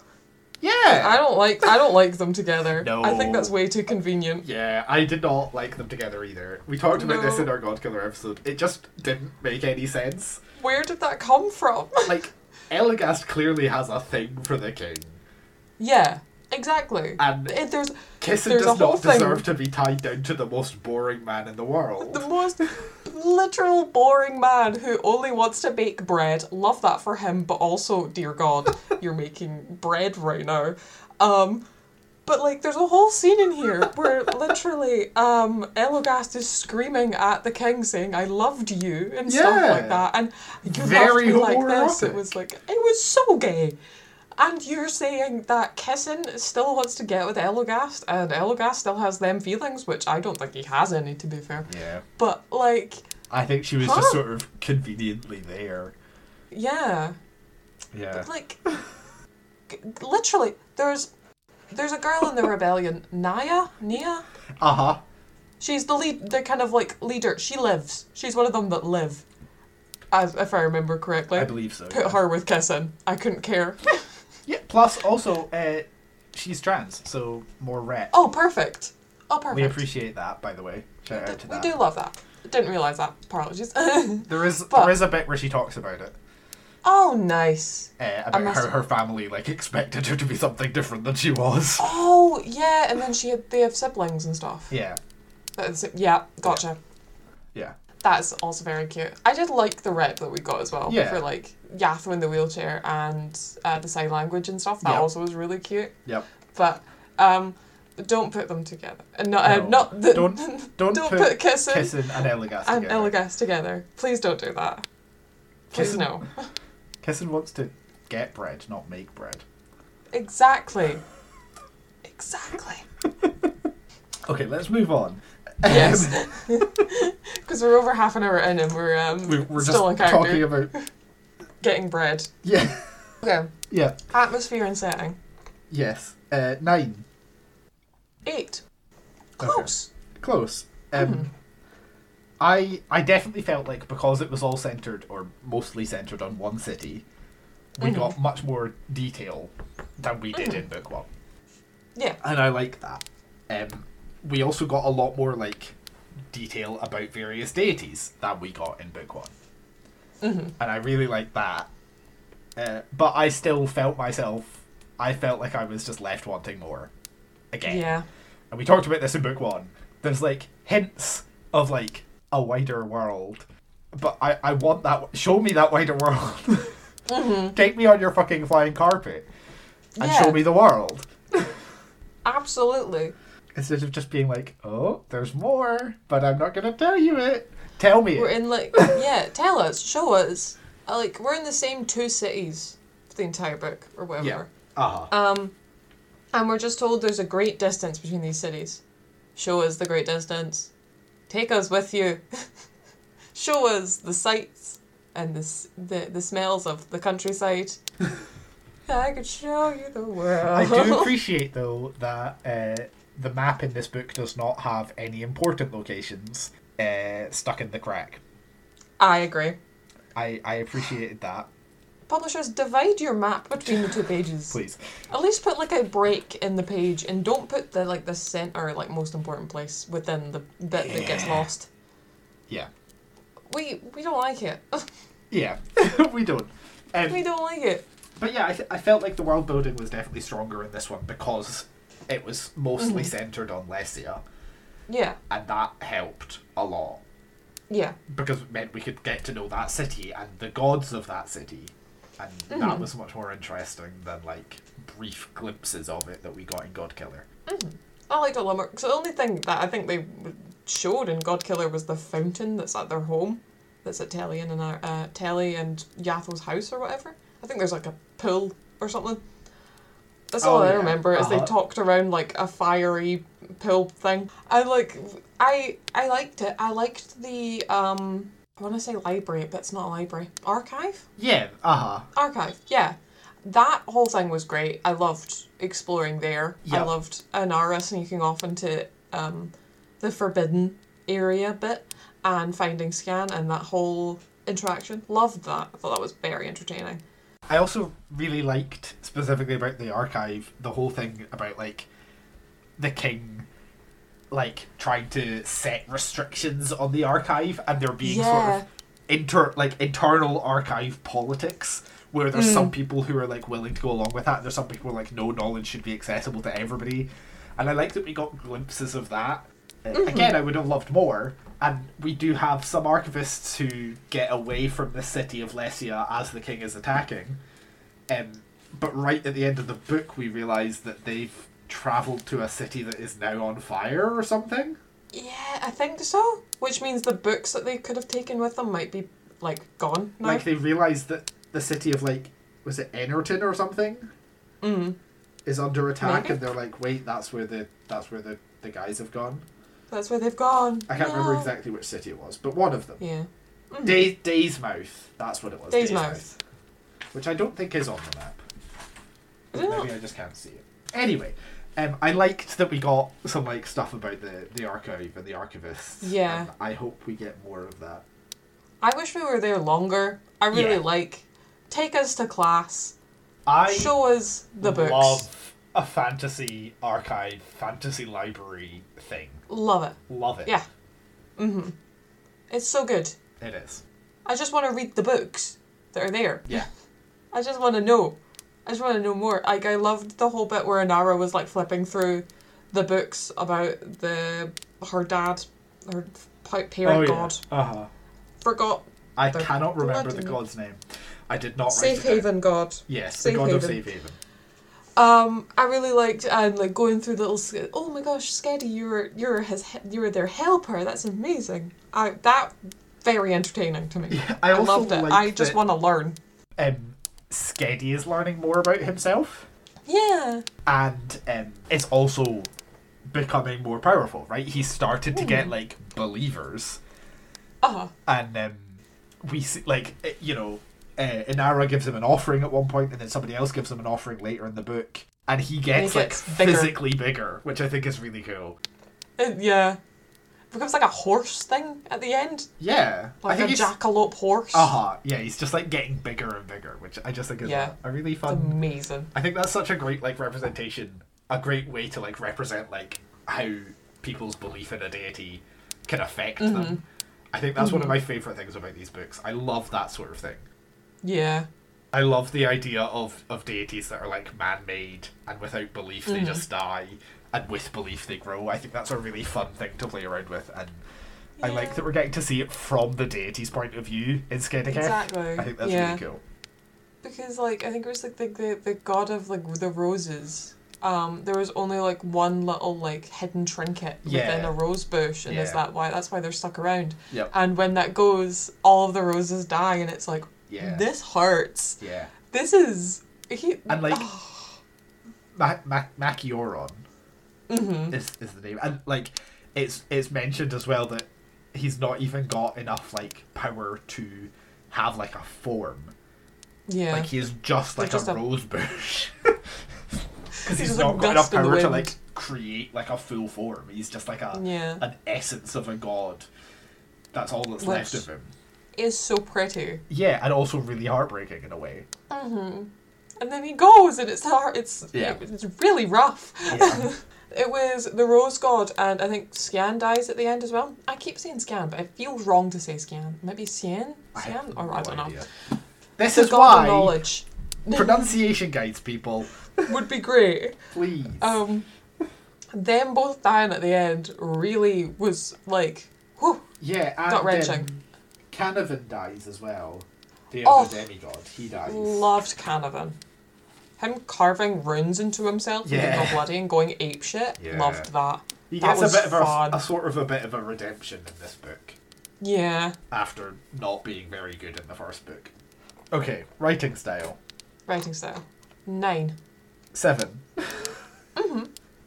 I Yeah. don't like I don't like them together. No. I think that's way too convenient. Yeah, I did not like them together either. We talked about this No. in our Godkiller episode. It just didn't make any sense. Where did that come from? Like, Elagast clearly has a thing for the king, Yeah, exactly. and It, there's Kissin there's does a whole not thing- deserve to be tied down to the most boring man in the world. the most the literal boring man who only wants to bake bread. Love that for him, but also, dear God, you're making bread right now. Um, but like, there's a whole scene in here where literally um, Elogast is screaming at the king saying, "I loved you," and Yeah. stuff like that. And you Very loved me like this. homoerotic. It was like, it was so gay. And you're saying that Kissin still wants to get with Elogast, and Elogast still has them feelings, which I don't think he has any, to be fair. Yeah. But, like, I think she was Huh? just sort of conveniently there. yeah. Yeah. Like, g- literally, there's there's a girl in the rebellion, Naya? Nia? Uh-huh. She's the lead, the kind of, like, leader. She lives. She's one of them that live, as if I remember correctly. I believe so. Put yeah. her with Kissin. I couldn't care. Yeah, plus also, uh, she's trans, so more rep. Oh, perfect. Oh, perfect. We appreciate that, by the way. Shout out to We that. do love that. Didn't realise that. Apologies. There is But- there is a bit where she talks about it. Oh, nice. Uh, about must how have- her family like expected her to be something different than she was. Oh, yeah, and then she had, they have siblings and stuff. Yeah. That's, yeah, gotcha. Yeah. That's also very cute. I did like the rep that we got as well. Yeah. For like Yatho in the wheelchair and uh, the sign language and stuff. That Yep. also was really cute. Yep. But um, don't put them together. And not, uh, No. not the, Don't don't, don't put, put Kissin Kissin and Elagast and together. Elagast together. Please don't do that. Please Kissin- no. Kissin wants to get bread, not make bread. Exactly. Exactly. Okay, let's move on. Yes. Because we're over half an hour in and we're um We, we're still in just character. talking about Getting bread. yeah, Okay. yeah, Atmosphere and setting. yes. Uh, nine, Eight. Okay. Close. close. Um, Mhm. I I definitely felt like because it was all centered or mostly centered on one city, we Mhm. got much more detail than we did Mhm. in book one, Yeah. and I like that. Um, we also got a lot more like detail about various deities than we got in book one. Mm-hmm. And I really like that. Uh, but I still felt myself, I felt like I was just left wanting more. Again. Yeah. And we talked about this in book one. There's like hints of like a wider world. But I, I want that, show me that wider world. Mm-hmm. Take me on your fucking flying carpet. And Yeah. show me the world. Absolutely. Instead of just being like, oh, there's more, but I'm not going to tell you it. Tell me We're it. in like yeah, tell us, show us. Uh, like we're in the same two cities for the entire book or whatever. Yeah. Uh-huh. Um and we're just told there's a great distance between these cities. Show us the great distance. Take us with you. Show us the sights and the, s- the the smells of the countryside. I could show you the world. I do appreciate, though, that uh, the map in this book does not have any important locations uh, stuck in the crack. I agree. I, I appreciated that. Publishers, divide your map between the two pages. Please. At least put like a break in the page and don't put the like the center like most important place within the bit that gets Yeah. lost. Yeah. We we don't like it. Yeah. we don't. Um, We don't like it. but yeah, I, th- I felt like the world building was definitely stronger in this one because it was mostly Mhm. centered on Lesia, Yeah. and that helped a lot. Yeah. Because it meant we could get to know that city and the gods of that city. And that Mhm. was much more interesting than, like, brief glimpses of it that we got in Godkiller. Mm. I liked it a lot more. Because the only thing that I think they showed in Godkiller was the fountain that's at their home. That's at Telly and uh, Telly and Yatho's house or whatever. I think there's like a pool or something. That's all Oh, I yeah. remember is they Uh-huh. talked around like a fiery pool thing. I like I I liked it. I liked the um I want to say library, but it's not a library. Archive? Yeah, uh-huh. Archive, yeah. That whole thing was great. I loved exploring there. I Yep. loved Anara sneaking off into um, the forbidden area bit and finding Scan and that whole interaction. Loved that. I thought that was very entertaining. I also really liked, specifically about the archive, the whole thing about, like, the king, like, trying to set restrictions on the archive, and there being sort Yeah. of inter, like, internal archive politics, where there's Mm. some people who are, like, willing to go along with that, and there's some people who are like, no, knowledge should be accessible to everybody. And I like that we got glimpses of that Uh, Mm-hmm. Again, I would have loved more. And we do have some archivists who get away from the city of Lesia as the king is attacking. Um, but right at the end of the book, we realise that they've travelled to a city that is now on fire or something. Yeah, I think so. Which means the books that they could have taken with them might be, like, gone now. Like, they realise that the city of, like, was it Enerton or something? Mm. Is under attack, Maybe. and they're like, wait, that's where the that's where the, the guys have gone. That's where they've gone. I can't No. remember exactly which city it was, but one of them. Yeah. Mm. Day Daysmouth, that's what it was. Daysmouth. Which I don't think is on the map. Is it Maybe not? I just can't see it. Anyway, um, I liked that we got some like stuff about the, the archive and the archivists. Yeah. And I hope we get more of that. I wish we were there longer. I really Yeah. like. Take us to class. I Show us the books. love a fantasy archive, fantasy library thing. Love it. Love it. Yeah. Mm-hmm. It's so good. It is. I just want to read the books that are there. Yeah. I just want to know. I just want to know more. Like, I loved the whole bit where Inara was, like, flipping through the books about the her dad, her pa- parent god. Uh-huh. Forgot. I The cannot remember the bloody- god's name. I did not write Safe it down. Haven god. Yes, Safe the god of Haven. Safe Haven. Um, I really liked and like going through the little. sk- Oh my gosh, Skedi, you're you're his he- you're their helper. That's amazing. I that very entertaining to me. Yeah, I also loved it. like I just that- want to learn. Um, Skedi is learning more about himself, Yeah. and um, is also becoming more powerful. Right, he started to get like believers, Uh huh. and um, we see like eh, you know, uh, Inara gives him an offering at one point, and then somebody else gives him an offering later in the book, and he gets, gets like bigger. physically bigger, which I think is really cool. It, yeah. It becomes like a horse thing at the end, Yeah, I like think a it's jackalope horse. uh huh. Yeah, he's just like getting bigger and bigger, which I just think is Yeah. a, a really It's fun. amazing. I think that's such a great like representation, a great way to like represent like how people's belief in a deity can affect them. I think that's one of my favorite things about these books. I love that sort of thing. Yeah. I love the idea of, of deities that are like man-made, and without belief they just die, and with belief they grow. I think that's a really fun thing to play around with, and I like Yeah. that we're getting to see it from the deity's point of view in Skediketh. Exactly. I think that's Yeah. really cool. Because like I think it was like the, the the god of like the roses. Um, there was only like one little like hidden trinket within Yeah. a rose bush, and is Yeah. that why? That's why they're stuck around. Yep. And when that goes, all of the roses die, and it's like, Yeah. this hurts. Yeah. This is he. And like oh, Ma- Ma- Macioron mhm. is, is the name, and like it's it's mentioned as well that he's not even got enough like power to have like a form. Yeah. Like he is just They're like just a a- rose bush. Because He's he's just a not got enough gust in the power to wind. like create like a full form. He's just like a Yeah. an essence of a god. That's all that's Which- left of him. Is so pretty. Yeah, and also really heartbreaking in a way. Mhm. And then he goes, and it's hard. It's Yeah. it's really rough. Yeah. It was the Rose God, and I think Scan dies at the end as well. I keep saying Scan, but it feels wrong to say Scan. Maybe Cien? I Scan? have Or I no don't know. idea. This The is God of why knowledge pronunciation guides, people, would be great. please. Um, them both dying at the end really was like, whew. yeah, and gut-wrenching. um, Canavan dies as well. The Oh. other demigod, he dies. Loved Canavan. Him carving runes into himself and Yeah. getting all bloody and going apeshit. Yeah. Loved that. He That gets a was bit of a, fun. a sort of a bit of a redemption in this book Yeah. after not being very good in the first book. Okay, writing style. Writing style. Nine. Seven. Mm-hmm.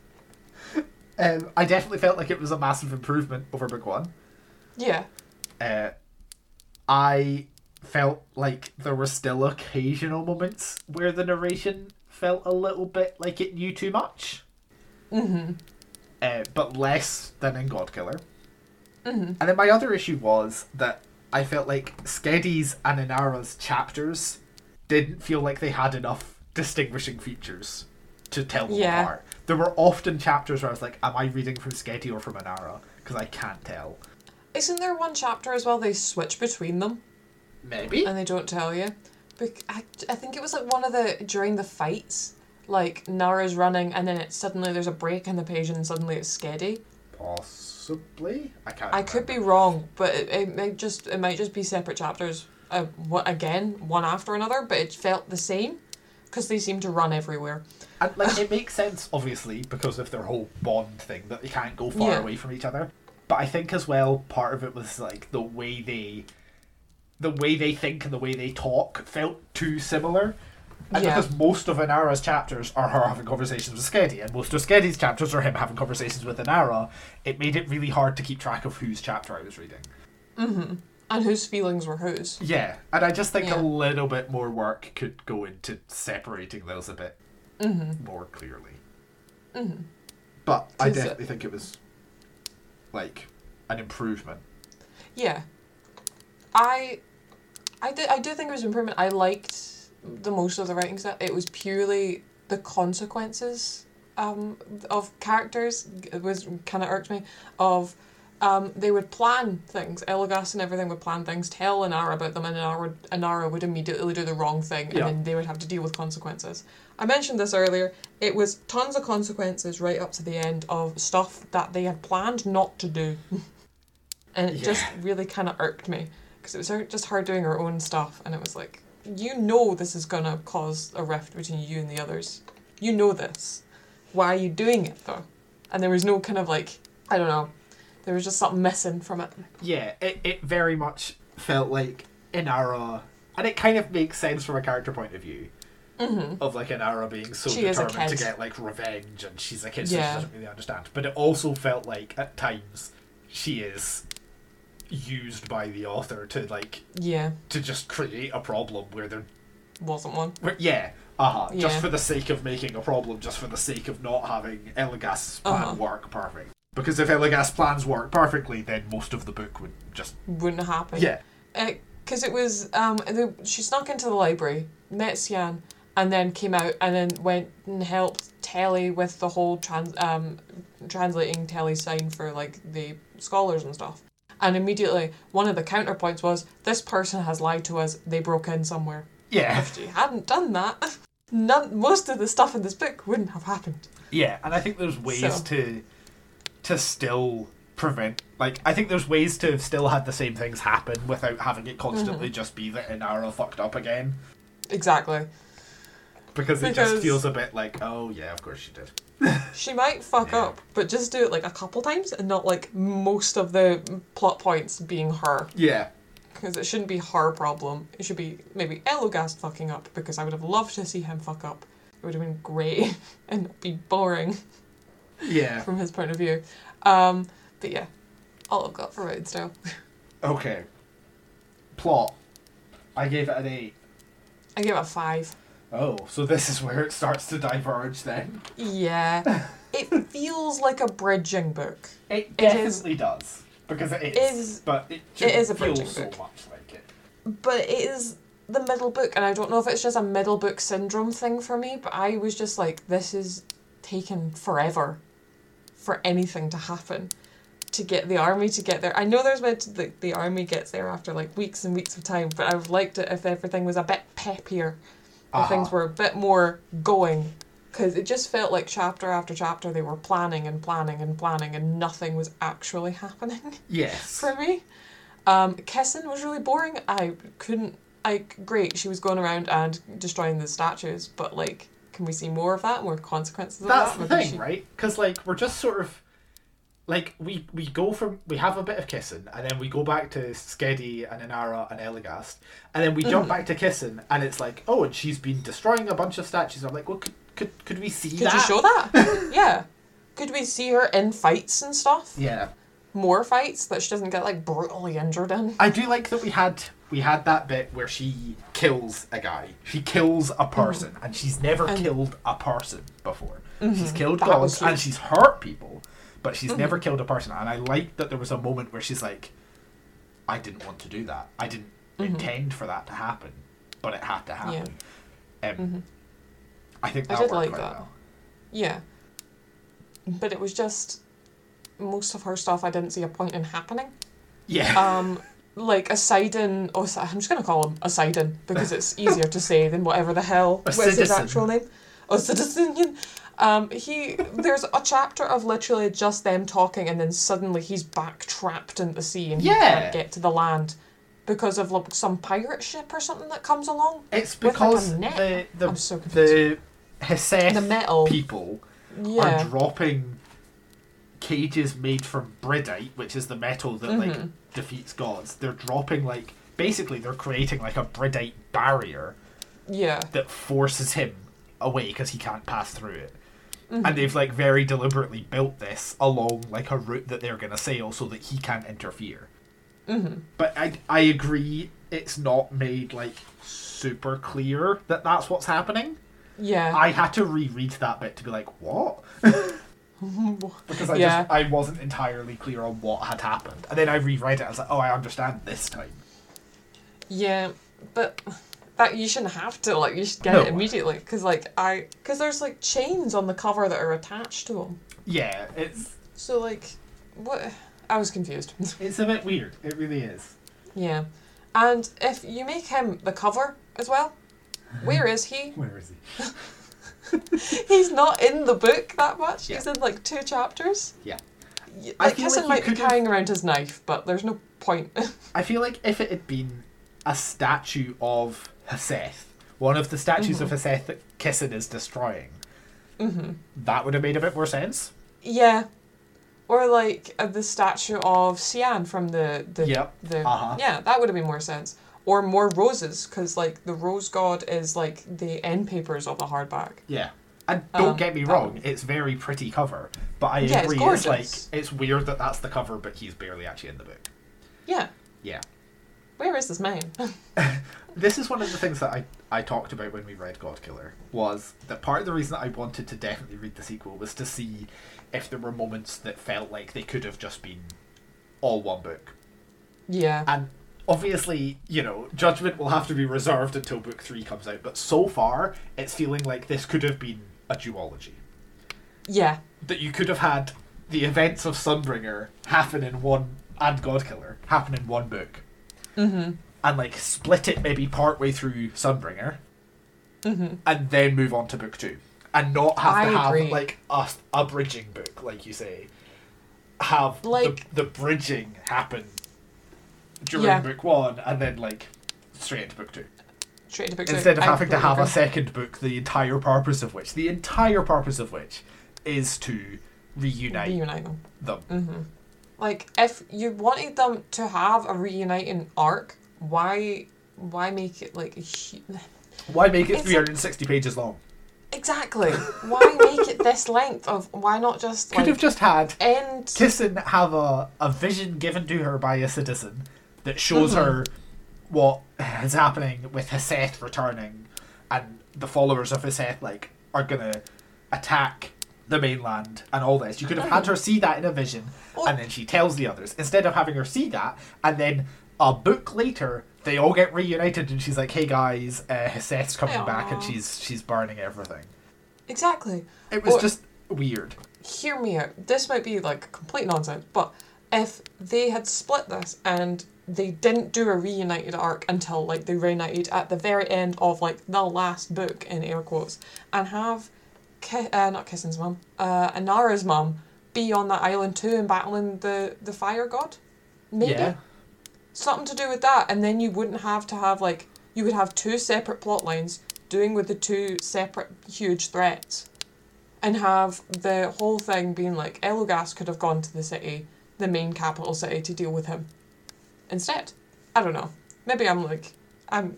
Um, I definitely felt like it was a massive improvement over book one. Yeah. Uh, I felt like there were still occasional moments where the narration felt a little bit like it knew too much. Mm-hmm. Uh, but less than in Godkiller. Mm-hmm. And then my other issue was that I felt like Skedi's and Inara's chapters didn't feel like they had enough distinguishing features to tell them Yeah. apart. There were often chapters where I was like, am I reading from Skedi or from Inara? Because I can't tell. Isn't there one chapter as well they switch between them Maybe? and they don't tell you? Bec- I, I think it was like one of the, during the fights, like Nara's running and then it suddenly there's a break in the page and suddenly it's Skedi. Possibly, I can't. I remember. could be wrong, but it, it might just it might just be separate chapters. Uh, what again, one after another, but it felt the same because they seem to run everywhere. And like it makes sense, obviously, because of their whole bond thing that they can't go far Yeah. away from each other. But I think as well, part of it was like the way they, the way they think and the way they talk felt too similar. And Yeah. because most of Inara's chapters are her having conversations with Skedi, and most of Skedi's chapters are him having conversations with Inara, it made it really hard to keep track of whose chapter I was reading. Mm-hmm. And whose feelings were whose. Yeah, and I just think Yeah. a little bit more work could go into separating those a bit Mm-hmm. more clearly. Mm-hmm. But I 'Cause, uh, definitely think it was like an improvement. Yeah. I I do, I do think it was an improvement. I liked the most of the writing stuff. It was purely the consequences um, of characters. It was kind of irked me. Of um, they would plan things. Elagast and everything would plan things, tell Inara about them, and Inara would, Inara would immediately do the wrong thing, and Yeah. then they would have to deal with consequences. I mentioned this earlier. It was tons of consequences right up to the end of stuff that they had planned not to do. And it Yeah. just really kind of irked me. Because it was her, just her doing her own stuff. And it was like, you know this is going to cause a rift between you and the others. You know this. Why are you doing it, though? And there was no kind of like, I don't know. There was just something missing from it. Yeah, it, it very much felt like Inara, and it kind of makes sense from a character point of view, Mm-hmm. of like Inara being so She is a determined to kid. get like revenge, and she's a kid, so Yeah. she doesn't really understand. But it also felt like at times she is used by the author to like Yeah. to just create a problem where they're Wasn't one. where, yeah uh-huh just Yeah. for the sake of making a problem, just for the sake of not having Elagast's plan Uh-huh. work perfect. Because if Elagast's plans work perfectly, then most of the book would just Wouldn't happen. yeah Because it was, um, the, she snuck into the library, met Sian, and then came out and then went and helped Telly with the whole trans, um, translating Telly's sign for like the scholars and stuff. And immediately, one of the counterpoints was, this person has lied to us, they broke in somewhere. yeah If she hadn't done that, none, most of the stuff in this book wouldn't have happened. yeah and I think there's ways So. to to still prevent, like I think there's ways to have still had the same things happen without having it constantly Mm-hmm. just be that Inara fucked up again, Exactly. because it Because- just feels a bit like, oh yeah, of course she did. She might fuck Yeah. up, but just do it like a couple times and not like most of the plot points being her. Yeah Because it shouldn't be her problem. It should be maybe Elagast fucking up, because I would have loved to see him fuck up. It would have been great and not be boring yeah from his point of view. Um, but yeah, all I've got for Writing Style. Okay. Plot. I gave it an eight. I give it a five. Oh, so this is where it starts to diverge then. Yeah. It feels like a bridging book. It It is- definitely does. Because it is. is- but it, it is a feels bridging so book. much like it. But it is the middle book, and I don't know if it's just a middle book syndrome thing for me, but I was just like, this is taken forever for anything to happen. To get the army to get there. I know there's meant to, the, the army gets there after like weeks and weeks of time, but I would have liked it if everything was a bit peppier. If Uh-huh. things were a bit more going. Because it just felt like chapter after chapter they were planning and planning and planning and nothing was actually happening Yes. for me. Um, Kissing was really boring. I couldn't, like, great, she was going around and destroying the statues, but like, can we see more of that? More consequences of That's that? the Maybe thing, she- right? Because, like, we're just sort of... Like, we, we go from... We have a bit of kissing, and then we go back to Skedi and Inara and Elagast, and then we jump Mhm. back to kissing, and it's like, oh, and she's been destroying a bunch of statues. I'm like, well, could, could, could we see Could that? you show that? Yeah. Could we see her in fights and stuff? Yeah. More fights that she doesn't get like brutally injured in? I do like that we had we had that bit where she kills a guy. She kills a person, and she's never And- killed a person before. Mhm. She's killed That was gods and huge. she's hurt people, but she's Mhm. never killed a person. And I like that there was a moment where she's like, I didn't want to do that. I didn't Mhm. intend for that to happen, but it had to happen. Um, Mhm. I think I that did worked like quite that. well. Yeah. But it was just most of her stuff I didn't see a point in happening. Yeah. Um, like Asidon, oh, I'm just going to call him Asidon because it's easier to say than whatever the hell. What's his Acidison. actual name? Oh, Citizen. Um, he there's a chapter of literally just them talking, and then suddenly he's back trapped in the sea, and Yeah. he can't get to the land because of like some pirate ship or something that comes along. It's with, like, a because net. the the I'm so confused. the Heseth The metal. people Yeah. are dropping cages made from bridite, which is the metal that like Mhm. defeats gods. They're dropping like basically they're creating like a bridite barrier Yeah. that forces him away because he can't pass through it. Mhm. And they've like very deliberately built this along like a route that they're gonna sail so that he can't interfere. Mm-hmm. But I I agree it's not made like super clear that that's what's happening. Yeah. I had to reread that bit to be like, what? Because I Yeah. just I wasn't entirely clear on what had happened. And then I reread it, I was like, oh, I understand this time. Yeah, but that you shouldn't have to. Like, you should get No. it immediately. Because, like, I... Because there's, like, chains on the cover that are attached to them. Yeah, it's So, like, what... I was confused. it's a bit weird. It really is. Yeah. And if you make him the cover as well, where is he? Where is he? He's not in the book that much. Yeah. He's in, like, two chapters. Yeah. Y- I Like, feel Kissin like you might be could've- carrying around his knife, but there's no point. I feel like if it had been a statue of Heseth, one of the statues Mhm. of Heseth that Kissin is destroying, hmm that would have made a bit more sense. Yeah. Or, like, uh, the statue of Sian from the... the Yep. The, Uh-huh. Yeah, that would have made more sense. Or more roses, because, like, the rose god is, like, the end papers of the hardback. Yeah. And don't Um, get me that wrong, would- it's very pretty cover. But I Yeah, it's agree, it's, like, gorgeous. it's weird that that's the cover, but he's barely actually in the book. Yeah. Yeah. Where is this man? This is one of the things that I, I talked about when we read Godkiller, was that part of the reason that I wanted to definitely read the sequel was to see if there were moments that felt like they could have just been all one book. Yeah. And obviously, you know, judgment will have to be reserved until book three comes out, but so far, it's feeling like this could have been a duology. Yeah. That you could have had the events of Sunbringer happen in one, and Godkiller happen in one book. Mm-hmm. And, like, split it maybe partway through Sunbringer, Mm-hmm. and then move on to book two. And not have I to have, agree. like, a, a bridging book, like you say. Have Like- the, the bridging happen during Yeah. book one, and then, like, straight into book two. Straight to book two. Instead of I having to completely have a agree. second book, the entire purpose of which, the entire purpose of which, is to reunite Reunite them. them. Mm-hmm. Like, if you wanted them to have a reuniting arc, why why make it, like, a hu- Why make it It's a- three hundred sixty pages long? Exactly. Why make it this length of... Why not just, Could like, have just had end... Kissin have a, a vision given to her by a citizen that shows Mhm. her what is happening with Heseth returning, and the followers of Heseth, like, are gonna attack the mainland and all this. You could have had Mhm. her see that in a vision, Well- and then she tells the others. Instead of having her see that, and then a book later, they all get reunited, and she's like, "Hey guys, uh, Heseth's coming back, and Aw. she's she's burning everything." Exactly. It was Or- just weird. Hear me out. This might be, like, complete nonsense, but if they had split this and they didn't do a reunited arc until, like, they reunited at the very end of, like, the last book, in air quotes, and have, Ki- uh, not Kissin's mum, uh, Inara's mum be on that island too and battling the, the fire god? Maybe? Yeah. Something to do with that, and then you wouldn't have to have, like, you would have two separate plot lines doing with the two separate huge threats, and have the whole thing being like, Elugast could have gone to the city, the main capital city, to deal with him instead. I don't know. Maybe I'm like, I'm,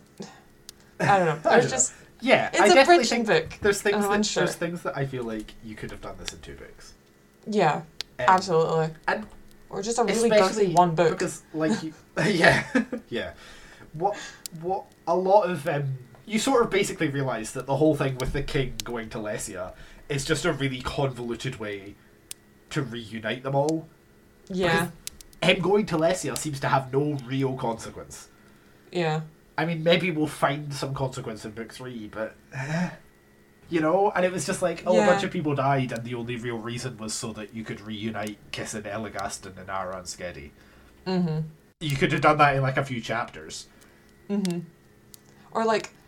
I don't know. I There's don't just, Yeah, it's I a definitely bridging think book. there's things I'm that unsure. there's things that I feel like you could have done this in two books. Yeah, Um, absolutely. and Or just a really especially girthy one book. because, like, you, yeah, yeah. What what a lot of um, you sort of basically realise that the whole thing with the king going to Lesia is just a really convoluted way to reunite them all. Yeah, Him going to Lesia seems to have no real consequence. yeah. I mean, maybe we'll find some consequence in book three, but eh, you know, and it was just like, oh, Yeah. a bunch of people died, and the only real reason was so that you could reunite Kissin, Elagast, and Inara and Skedi. Mm-hmm. You could have done that in like a few chapters. Mm-hmm. Or like,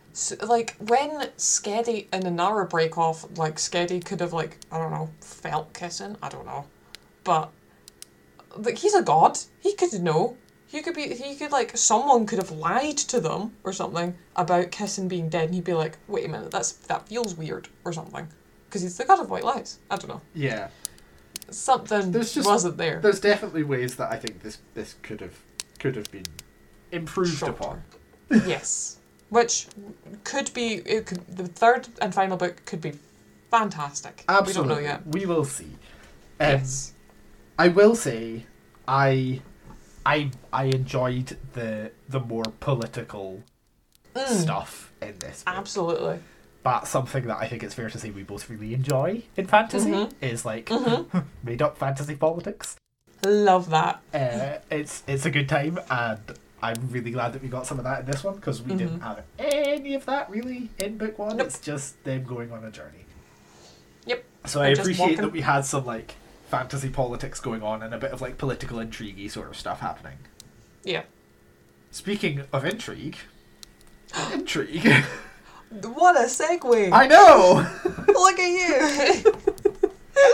So, like, when Skedi and Inara break off, like, Skedi could have, like, I don't know, felt kissing? I don't know. But, like, he's a god. He could know. He could be, he could, like, someone could have lied to them or something about kissing being dead, and he'd be like, wait a minute, that's that feels weird or something. Because he's the god of white lies. I don't know. Yeah. Something There's just, wasn't there. There's definitely ways that I think this this could have could have been improved Shorter. upon. Yes. Which could be, it could, the third and final book could be fantastic. Absolutely. We don't know yet. We will see. Um, Yes. I will say, I, I, I enjoyed the the more political Mm, stuff in this book. absolutely. But something that I think it's fair to say we both really enjoy in fantasy Mhm. is like Mhm. made up fantasy politics. Love that. Uh, it's it's a good time, and I'm really glad that we got some of that in this one, because we Mhm. didn't have any of that really in book one. Nope. It's just them going on a journey. Yep. So I They're just appreciate walking. that we had some like fantasy politics going on and a bit of like political intrigue sort of stuff happening. Yeah. Speaking of intrigue, intrigue. What a segue. I know. Look at you.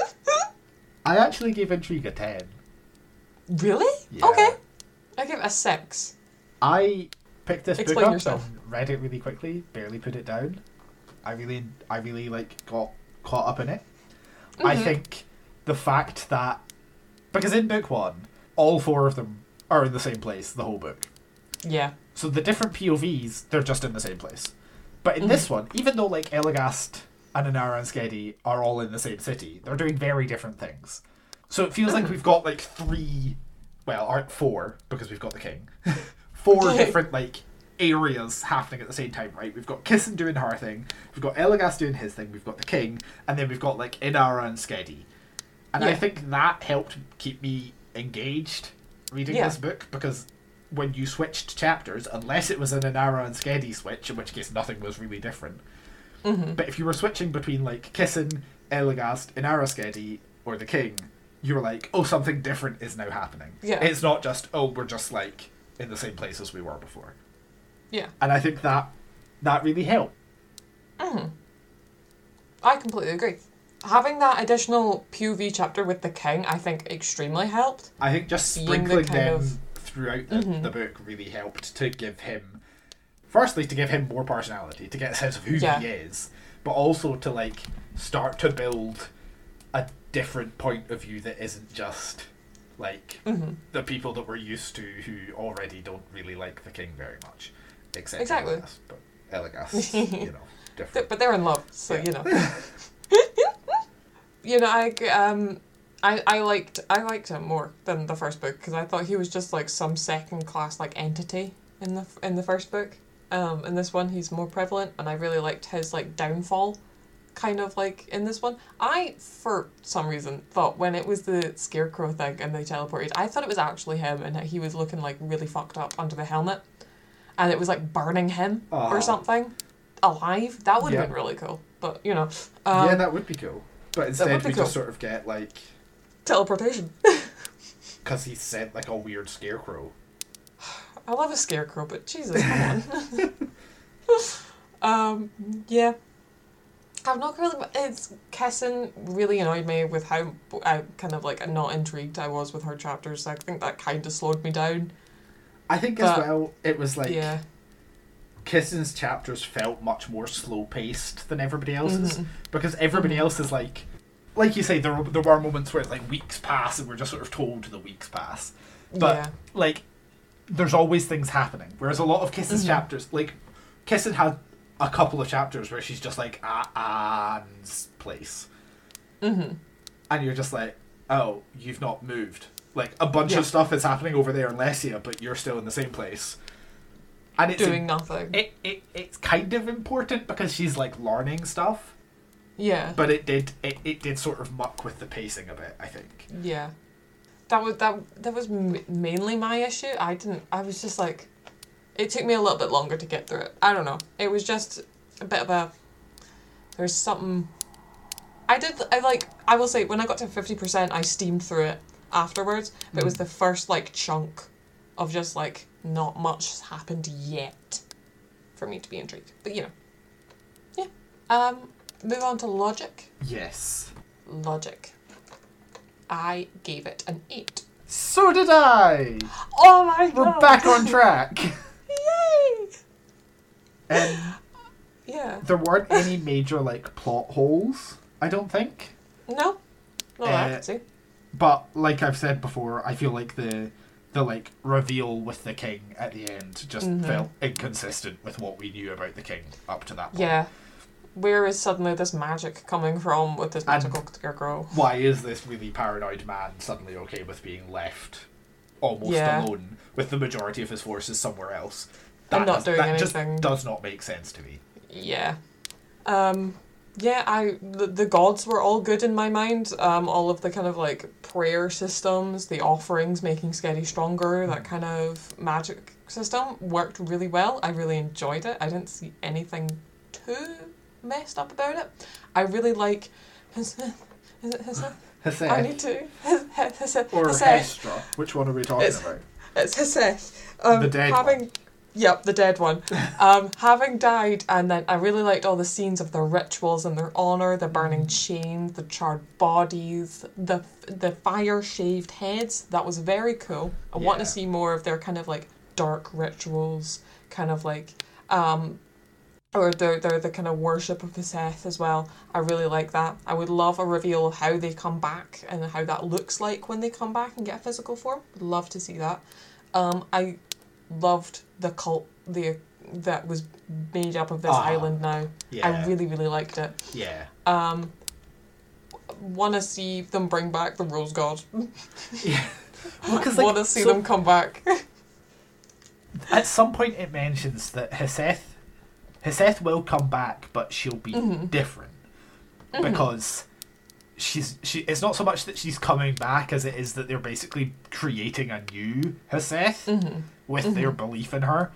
I actually gave intrigue a ten. Really? Yeah. Okay. I give it a six. I picked this Explain book up yourself. and read it really quickly, barely put it down. I really, I really like got caught up in it. I Mhm. think the fact that, because in book one, all four of them are in the same place the whole book. Yeah. So the different P O Vs, they're just in the same place. But in Mhm. this one, even though like Elagast and Inara and Skedi are all in the same city, they're doing very different things. So it feels like we've got like three, well, aren't four, because we've got the king. Four different like areas happening at the same time, right? We've got Kissin doing her thing, we've got Elagast doing his thing, we've got the king, and then we've got like Inara and Skedi. And I Yeah. think that helped keep me engaged reading Yeah. this book, because when you switched chapters, unless it was an Inara and Skedi switch, in which case nothing was really different. Mm-hmm. But if you were switching between like Kissin, Elagast, Inara Skedi, or the king, you were like, oh, something different is now happening. Yeah. It's not just, oh, we're just like in the same place as we were before. Yeah. And I think that that really helped. Mm. I completely agree. Having that additional P O V chapter with the king, I think, extremely helped. I think just Seeing the sprinkling kind them of- throughout the, Mhm. the book really helped to give him, firstly, to give him more personality, to get a sense of who Yeah. he is, but also to like start to build a different point of view that isn't just like Mm-hmm. the people that we're used to who already don't really like the king very much, except Exactly. Elagast. But Elagast, you know, different. But they're in love, so Yeah. you know. You know, I um, I I liked I liked him more than the first book, because I thought he was just like some second class like entity in the in the first book. Um, in this one, he's more prevalent, and I really liked his like downfall, kind of like in this one. I, for some reason, thought when it was the scarecrow thing and they teleported, I thought it was actually him, and that he was looking like really fucked up under the helmet, and it was like burning him Aw. or something alive. That would have Yeah. been really cool, but you know, um, Yeah, that would be cool. But instead, would be we cool. just sort of get like, teleportation. because he said like a weird scarecrow. I love a scarecrow, but Jesus, come on. um, yeah. I've not really. It's Kessin really annoyed me with how uh, kind of like not intrigued I was with her chapters. I think that kind of slowed me down. I think But- as well, it was like yeah. Kissin's chapters felt much more slow paced than everybody else's, Mhm. because everybody Mhm. else is like, like you say, there were, there were moments where it's like weeks pass and we're just sort of told the weeks pass, but yeah. like there's always things happening. Whereas a lot of Kissin's Mhm. chapters, like Kissin had a couple of chapters where she's just like at Anne's place, Mm-hmm. and you're just like, oh, you've not moved. Like a bunch Yeah. of stuff is happening over there in Lesia, but you're still in the same place. And it's Doing nothing. it, it it's kind of important because she's like learning stuff, yeah. but it did it, it did sort of muck with the pacing a bit, I think. Yeah. That was that. That was m- mainly my issue. I didn't. I was just like, it took me a little bit longer to get through it. I don't know. It was just a bit of a. There's something. I did. I like. I will say when I got to fifty percent, I steamed through it afterwards. But it was Mm. the first like chunk of just like not much has happened yet. for me to be intrigued. But, you know. Yeah. Um, move on to Logic. Yes. Logic. I gave it an eight. So did I! Oh my god! We're back on track! Yay! Um, yeah. there weren't any major, like, plot holes, I don't think. No. No, Uh, I can see. But, like I've said before, I feel like the, the like, reveal with the king at the end just Mhm. felt inconsistent with what we knew about the king up to that point. Yeah. Where is suddenly this magic coming from with this And- magical scarecrow? Why is this really paranoid man suddenly okay with being left almost Yeah. alone with the majority of his forces somewhere else? And not does- doing that anything. just does not make sense to me. Yeah. Um, yeah, I the, the gods were all good in my mind. Um, all of the kind of like prayer systems, the offerings making Skadi stronger, that kind of magic system worked really well. I really enjoyed it. I didn't see anything too messed up about it. I really like his is it his Hesed I need to his, his, or his, Hestra? Which one are we talking It's- about? It's his um, The dead having one. Yep, the dead one. Um, having died, and then I really liked all the scenes of their rituals and their honor, the burning chains, the charred bodies, the the fire shaved heads. That was very cool. I want to Yeah. see more of their kind of like dark rituals, kind of like um, or their their the kind of worship of the Seth as well. I really like that. I would love a reveal of how they come back and how that looks like when they come back and get a physical form. Would love to see that. Um, I loved the cult the that was made up of this Ah, island now. Yeah. I really, really liked it. Yeah. Um, want to see them bring back the Rose God. Yeah. Well, 'cause, like, want to see so- them come back. At some point it mentions that Heseth, Heseth will come back, but she'll be Mhm. different. Mhm. Because she's she it's not so much that she's coming back as it is that they're basically creating a new Heseth Mhm. with Mhm. their belief in her.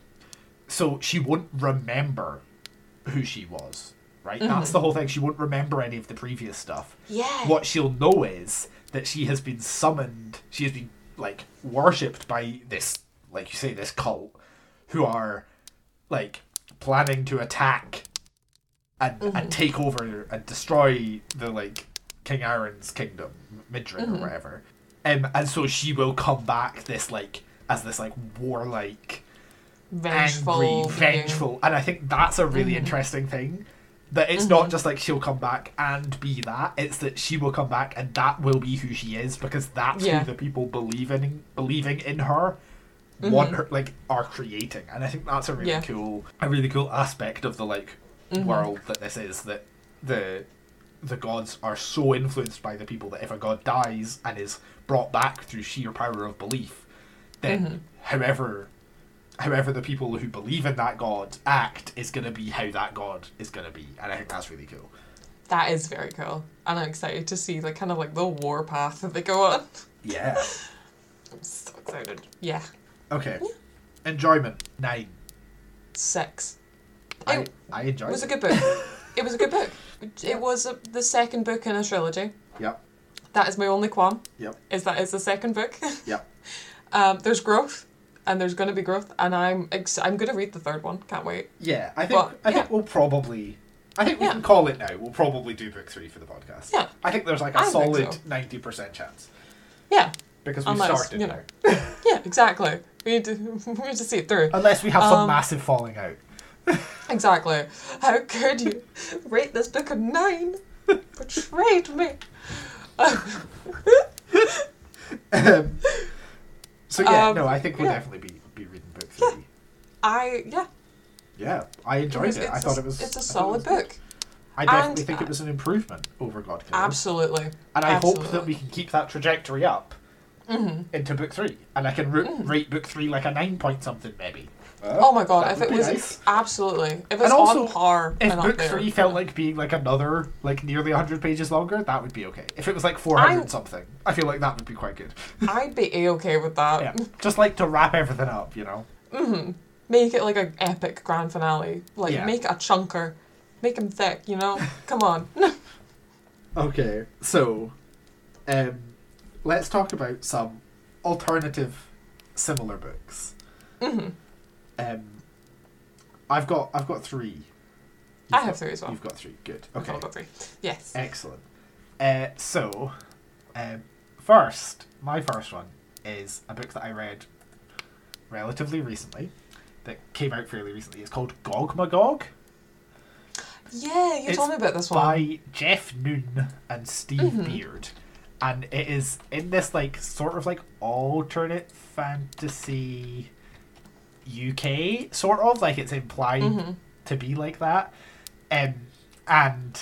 So she won't remember who she was, right? That's Mhm. the whole thing. She won't remember any of the previous stuff. Yeah. What she'll know is that she has been summoned, she has been, like, worshipped by this, like you say, this cult, who are, like, planning to attack and, Mhm. and take over and destroy the, like, King Aaron's kingdom, Midrin Mhm. or whatever. Um, and so she will come back this, like, as this, like, warlike, Vengeful. angry, being. vengeful. And I think that's a really Mhm. interesting thing. That it's Mhm. not just like she'll come back and be that, it's that she will come back and that will be who she is, because that's Yeah. who the people believe in, believing in her want Mhm. her, like, are creating. And I think that's a really Yeah. cool a really cool aspect of the, like, Mhm. world that this is, that the the gods are so influenced by the people that if a god dies and is brought back through sheer power of belief, then Mhm. however however the people who believe in that god act is going to be how that god is going to be. And I think that's really cool. That is very cool. And I'm excited to see like kind of like the war path that they go on. Yeah. I'm so excited. Yeah. Okay. Enjoyment. Nine. Six. I, It I enjoyed It was a it. good book. It was a good book. It was a, the second book in a trilogy. Yep. That is my only qualm. Yep. Is that it's the second book. Yep. Um, there's growth, and there's going to be growth, and I'm ex- I'm going to read the third one. Can't wait. Yeah, I think But, I think yeah. we'll probably I think we Yeah. can call it now. We'll probably do book three for the podcast. Yeah. I think there's like a I think solid so. ninety percent chance. Yeah. Because we've Unless, started you now. know. Yeah. Exactly. We need to we need to see it through. Unless we have some Um, massive falling out. Exactly. How could you rate this book a nine? Betrayed me. Um, so yeah, Um, no, I think we'll yeah. definitely be, be reading book three. I yeah. Yeah, I enjoyed It's, it. I it's thought a, it was. It's a I thought it solid was good. book. I definitely And, think it uh, was an improvement over God Killer. Absolutely. And I hope Absolutely. that we can keep that trajectory up Mm-hmm. into book three, and I can ra- Mm. rate book three like a nine point something maybe. Oh my god! That If would it be was nice. absolutely, if And it's also, on par If and up book there, three felt like being like another, like nearly one hundred pages longer, that would be okay. If it was like four hundred I'm- something, I feel like that would be quite good. I'd be a okay with that. Yeah, just like to wrap everything up, you know. Mm-hmm. Make it like an epic grand finale. Like Yeah. make a chunker, make him thick. You know, come on. Okay, so um, let's talk about some alternative, similar books. Mm-hmm. Um, I've got I've got three. You've I got, have three as well. You've got three. Good. We've Okay. all got three. Yes. Excellent. Uh, so, um, first, my first one is a book that I read relatively recently, that came out fairly recently. It's called Gog Magog. Yeah, you It's told me about this one. by Jeff Noon and Steve Mm-hmm. Beard, and it is in this like sort of like alternate fantasy U K sort of like it's implied Mm-hmm. to be like that, um, and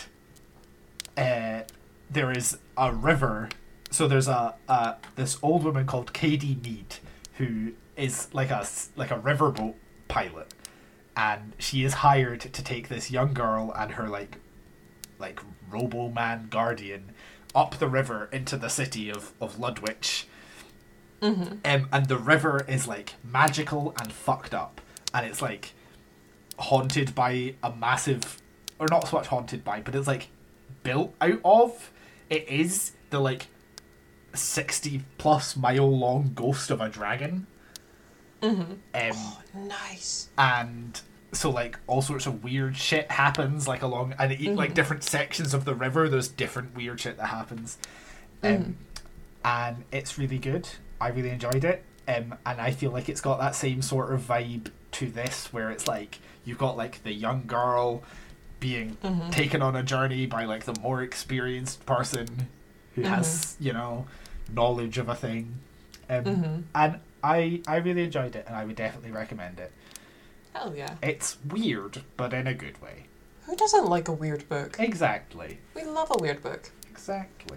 uh, there is a river. So there's a, a this old woman called Katie Mead who is like a like a riverboat pilot, and she is hired to take this young girl and her like like robo-man guardian up the river into the city of, of Ludwich. Mm-hmm. Um, and the river is like magical and fucked up, and it's like haunted by a massive, or not so much haunted by, but it's like built out of, it is the like sixty plus mile long ghost of a dragon. Mm-hmm. Um, Oh, nice. and so like all sorts of weird shit happens like along, and it, Mm-hmm. like different sections of the river there's different weird shit that happens, um, Mm-hmm. and it's really good. I really enjoyed it, um, and I feel like it's got that same sort of vibe to this, where it's like you've got like the young girl being Mm-hmm. taken on a journey by like the more experienced person who Mm-hmm. has, you know, knowledge of a thing, um, Mm-hmm. and I I really enjoyed it, and I would definitely recommend it. Hell yeah. It's weird, but in a good way. Who doesn't like a weird book? Exactly. We love a weird book. Exactly.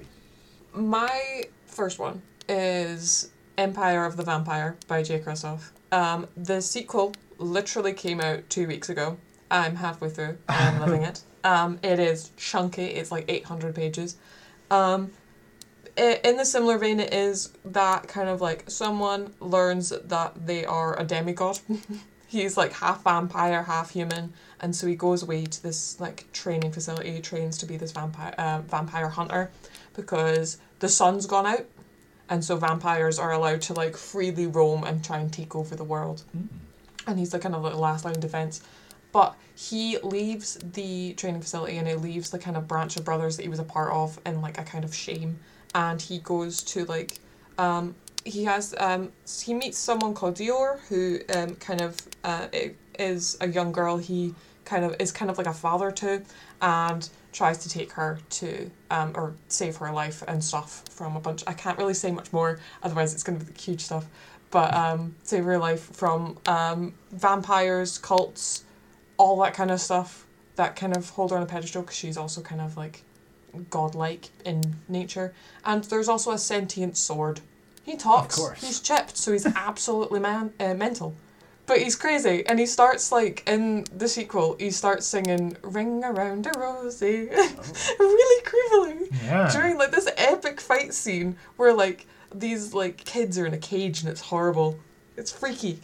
My first one is Empire of the Vampire by Jay Kristoff. Um, the sequel literally came out two weeks ago. I'm halfway through. I'm loving it. Um, it is chunky. It's like eight hundred pages. Um, i- in the similar vein, it is that kind of like someone learns that they are a demigod. He's like half vampire, half human, and so he goes away to this like training facility. He trains to be this vampire uh, vampire hunter because the sun's gone out, and so vampires are allowed to like freely roam and try and take over the world. Mm. And he's the kind of like last line of defense. But he leaves the training facility and he leaves the kind of branch of brothers that he was a part of in like a kind of shame, and he goes to like um he has um he meets someone called Dior who um kind of uh is a young girl he kind of is kind of like a father to, and tries to take her to um or save her life and stuff from a bunch. I can't really say much more, otherwise it's going to be huge stuff. But um save her life from um vampires, cults, all that kind of stuff that kind of hold her on a pedestal because she's also kind of like godlike in nature. And there's also a sentient sword. He talks. Of course. He's chipped, so he's absolutely man uh, mental. But he's crazy, and he starts like in the sequel. He starts singing "Ring Around a Rosie," really creepily Yeah. during like this epic fight scene where like these like kids are in a cage and it's horrible. It's freaky.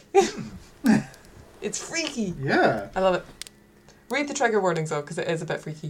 It's freaky. Yeah. I love it. Read the trigger warnings though, because it is a bit freaky.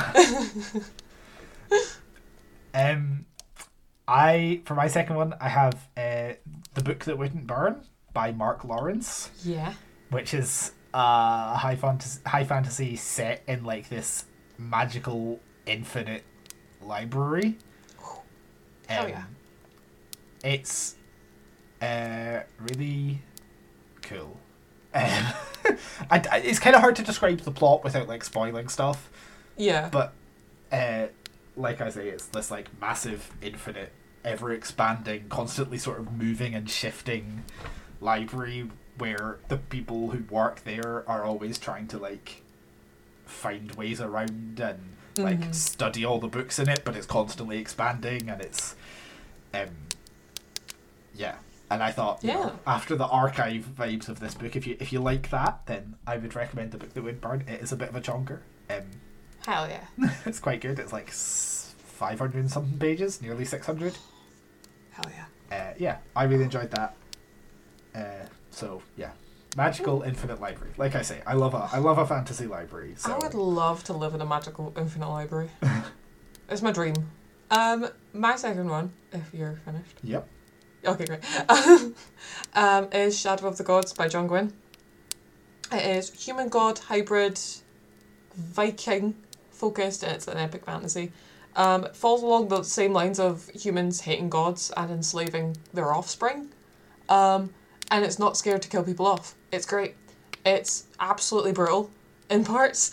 Um, I for my second one I have uh, The Book That Wouldn't Burn by Mark Lawrence, Yeah. which is a high fantasy high fantasy set in like this magical infinite library. Hell Um, yeah. It's uh, really cool. Um, I, I- it's kind of hard to describe the plot without like spoiling stuff, Yeah. but uh, like I say, it's this like massive, infinite, ever expanding, constantly sort of moving and shifting library where the people who work there are always trying to like find ways around and like Mhm. study all the books in it, but it's constantly expanding, and it's um yeah. And I thought, you know, Yeah. after the archive vibes of this book, if you if you like that, then I would recommend The Book That Would Burn. It is a bit of a chonker. Um, Hell yeah. it's quite good. It's like five hundred and something pages, nearly six hundred. Hell yeah. Uh, yeah, I really enjoyed that. Uh, so yeah, magical infinite library. Like I say, I love a I love a fantasy library. So I would love to live in a magical infinite library. It's my dream. Um, my second one, if you're finished. yep. Okay, great. um, is Shadow of the Gods by John Gwynne. It is human god hybrid Viking focused, and it's an epic fantasy. Um, it falls along the same lines of humans hating gods and enslaving their offspring. Um, and it's not scared to kill people off. It's great. It's absolutely brutal in parts.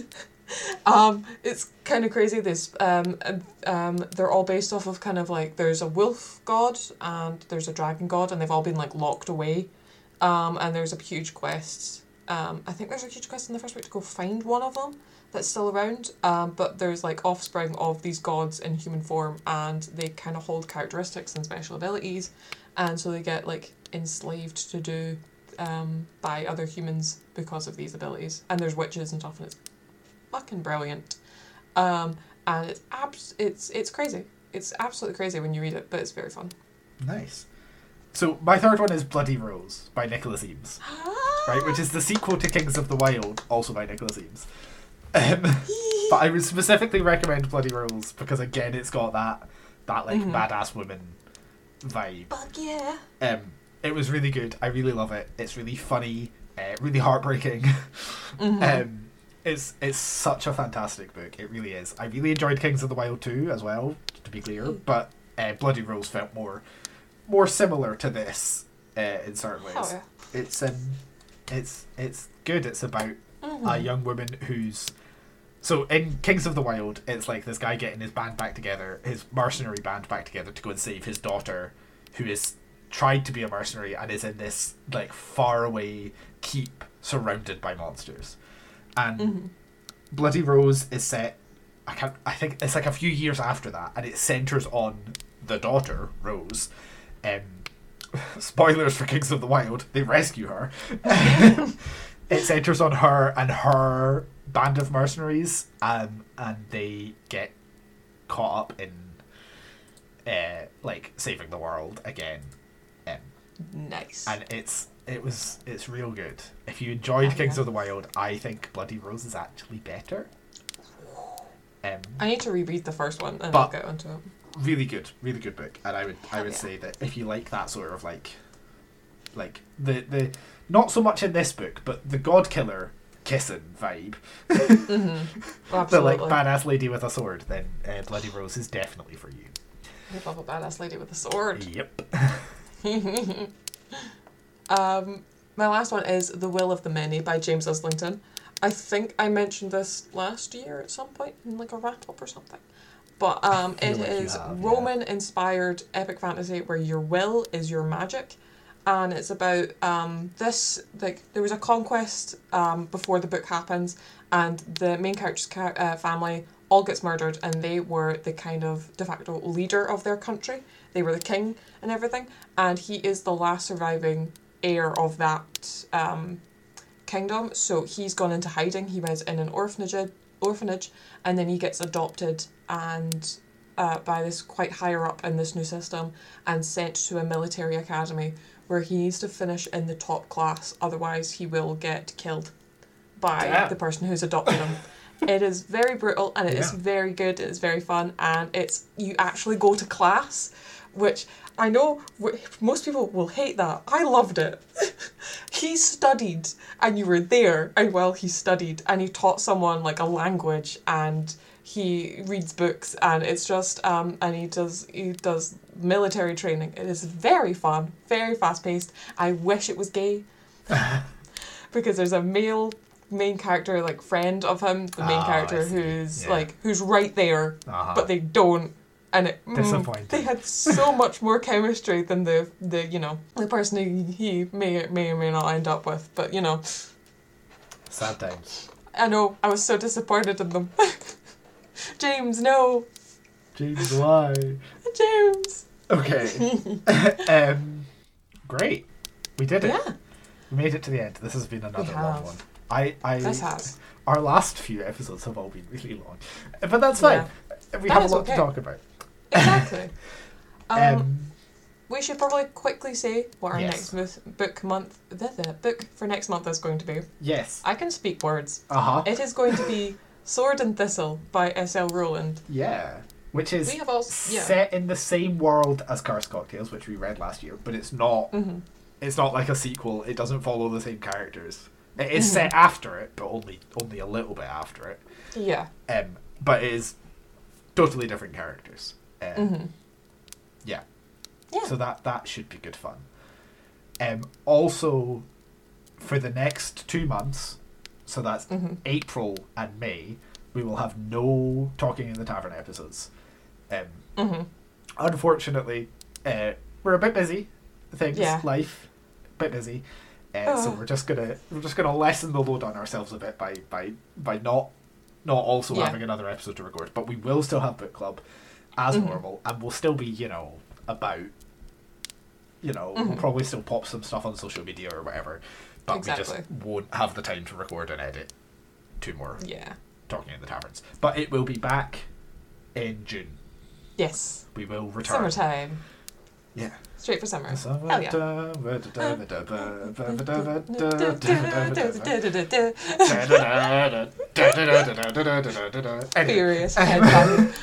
um, it's kind of crazy. This um, um, they're all based off of kind of like, there's a wolf god and there's a dragon god, and they've all been like locked away. Um, and there's a huge quest. Um, I think there's a huge quest in the first week to go find one of them that's still around. Um, but there's like offspring of these gods in human form, and they kind of hold characteristics and special abilities, and so they get like enslaved to do um, by other humans because of these abilities. And there's witches and stuff, and it's fucking brilliant. Um, and it's abs- it's it's crazy. It's absolutely crazy when you read it, but it's very fun. Nice. So my third one is Bloody Rose by Nicholas Eames, right, which is the sequel to Kings of the Wild, also by Nicholas Eames. Um, but I would specifically recommend Bloody Rose because, again, it's got that that like mm-hmm. badass woman vibe. Fuck yeah. Um, it was really good. I really love it. It's really funny, uh, really heartbreaking. Mm-hmm. um, it's it's such a fantastic book. It really is. I really enjoyed Kings of the Wild too, as well, to be clear. But uh, Bloody Rose felt more more similar to this uh, in certain ways. Oh, yeah. It's um, it's it's good. It's about mm-hmm. a young woman who's so in Kings of the Wild. It's like this guy getting his band back together, his mercenary band back together to go and save his daughter, who is tried to be a mercenary and is in this like faraway keep surrounded by monsters. And mm-hmm. Bloody Rose is set. I can't. I think it's like a few years after that, and it centers on the daughter Rose. Um, spoilers for Kings of the Wild. They rescue her. It centers on her and her band of mercenaries, um, and they get caught up in uh, like saving the world again. Um, nice. And it's it was it's real good. If you enjoyed oh, Kings yeah. of the Wild, I think Bloody Rose is actually better. Um, I need to reread the first one and but, I'll get onto it. Really good, really good book, and I would I would yeah. say that if you like that sort of like, like the the not so much in this book, but the God Killer kissing vibe, mm-hmm. Absolutely. the like badass lady with a sword, then uh, Bloody Rose is definitely for you. I love a badass lady with a sword. Yep. um, my last one is The Will of the Many by James Islington. I think I mentioned this last year at some point in like a wrap up or something. But um, it like is have, Roman-inspired epic fantasy where your will is your magic, and it's about um, this like there was a conquest um, before the book happens, and the main character's ca- uh, family all gets murdered, and they were the kind of de facto leader of their country. They were the king and everything, and he is the last surviving heir of that um, kingdom. So he's gone into hiding. He was in an orphanage, orphanage, and then he gets adopted and uh, by this quite higher up in this new system and sent to a military academy where he needs to finish in the top class, otherwise he will get killed by Damn. the person who's adopted him. It is very brutal, and it yeah. is very good, it is very fun, and it's you actually go to class, which I know w- most people will hate that. I loved it. He studied, and you were there, and well, he studied, and he taught someone like a language, and he reads books, and it's just um and he does he does military training. It is very fun, very fast paced. I wish it was gay because there's a male main character, like friend of him, the main oh, character who's yeah. like who's right there, uh-huh. but they don't. And it, Disappointing. Mm, they had so much more chemistry than the, the you know the person he, he may may or may not end up with. But you know, sad times. I know I was so disappointed in them. James, no. James, why? James. Okay. um, great. We did it. Yeah. We made it to the end. This has been another We long have. one. I, I, This has. Our last few episodes have all been really long, but that's fine. Yeah. We That have a is lot okay. to talk about. Exactly. um, Um, we should probably quickly say what our Yes. next mo- book month the, the book for next month is going to be. yes. I can speak words. Uh huh. It is going to be Sword and Thistle by S L Rowland. Yeah. Which is We have also yeah. set in the same world as Cursed Cocktails, which we read last year, but it's not. Mm-hmm. It's not like a sequel. It doesn't follow the same characters. It is mm-hmm. set after it, but only only a little bit after it. Yeah. Um, but it is totally different characters. Um, mm-hmm. Yeah. Yeah. So that that should be good fun. Um, also, for the next two months, so that's mm-hmm. April and May, we will have no Talking in the Tavern episodes. Um, mm-hmm. Unfortunately, uh, we're a bit busy. Things, yeah. life, a bit busy. Uh, oh. So we're just gonna we're just gonna lessen the load on ourselves a bit by by by not not also yeah. having another episode to record. But we will still have book club as mm-hmm. normal, and we'll still be you know about. You know, mm-hmm. we'll probably still pop some stuff on social media or whatever, but exactly. we just won't have the time to record and edit two more yeah. Talking in the Taverns. But it will be back in June. Yes. We will return. Summertime. Yeah. Straight for summer. Hell yeah. Furious headbang.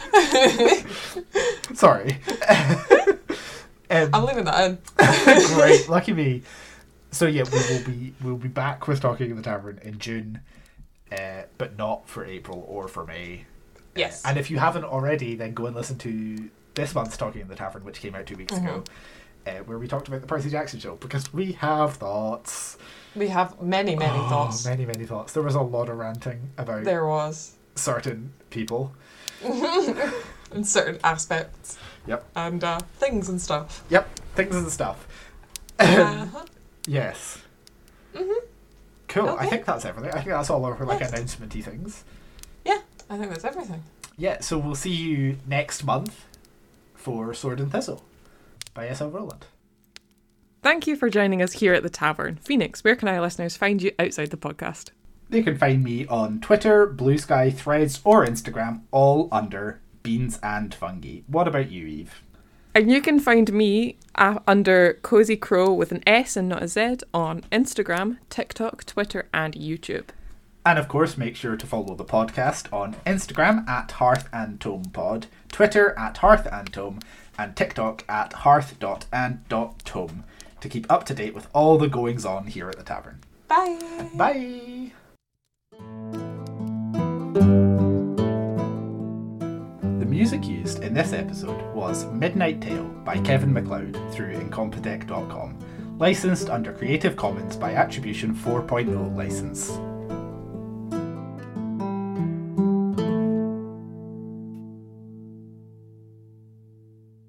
Sorry. Um, I'm leaving that in. Great, lucky me. So yeah, we will be we'll be back with Talking in the Tavern in June, uh, but not for April or for May. Yes. Uh, and if you haven't already, then go and listen to this month's Talking in the Tavern, which came out two weeks mm-hmm. ago, uh, where we talked about the Percy Jackson show, because we have thoughts. We have many, many oh, thoughts. Many, many thoughts. There was a lot of ranting about there was certain people. In certain aspects. Yep. And uh, things and stuff. Yep, things and stuff. Uh-huh. Yes. Mm-hmm. Cool. Okay. I think that's everything. I think that's all our like Yes. announcement-y things. Yeah, I think that's everything. Yeah, so we'll see you next month for Sword and Thistle by S L Rowland. Thank you for joining us here at the Tavern. Phoenix, where can our listeners find you outside the podcast? They can find me on Twitter, Blue Sky, Threads, or Instagram, all under Beans and Fungi. What about you, Eve? And you can find me uh, under Cozy Crow with an S and not a Z on Instagram, TikTok, Twitter, and YouTube. And of course, make sure to follow the podcast on Instagram at Hearth and Tome Pod, Twitter at Hearth and Tome, and TikTok at hearth dot and dot tome to keep up to date with all the goings on here at the tavern. Bye. Bye. The music used in this episode was Midnight Tale by Kevin MacLeod through incompetech dot com, licensed under Creative Commons by Attribution four point oh license.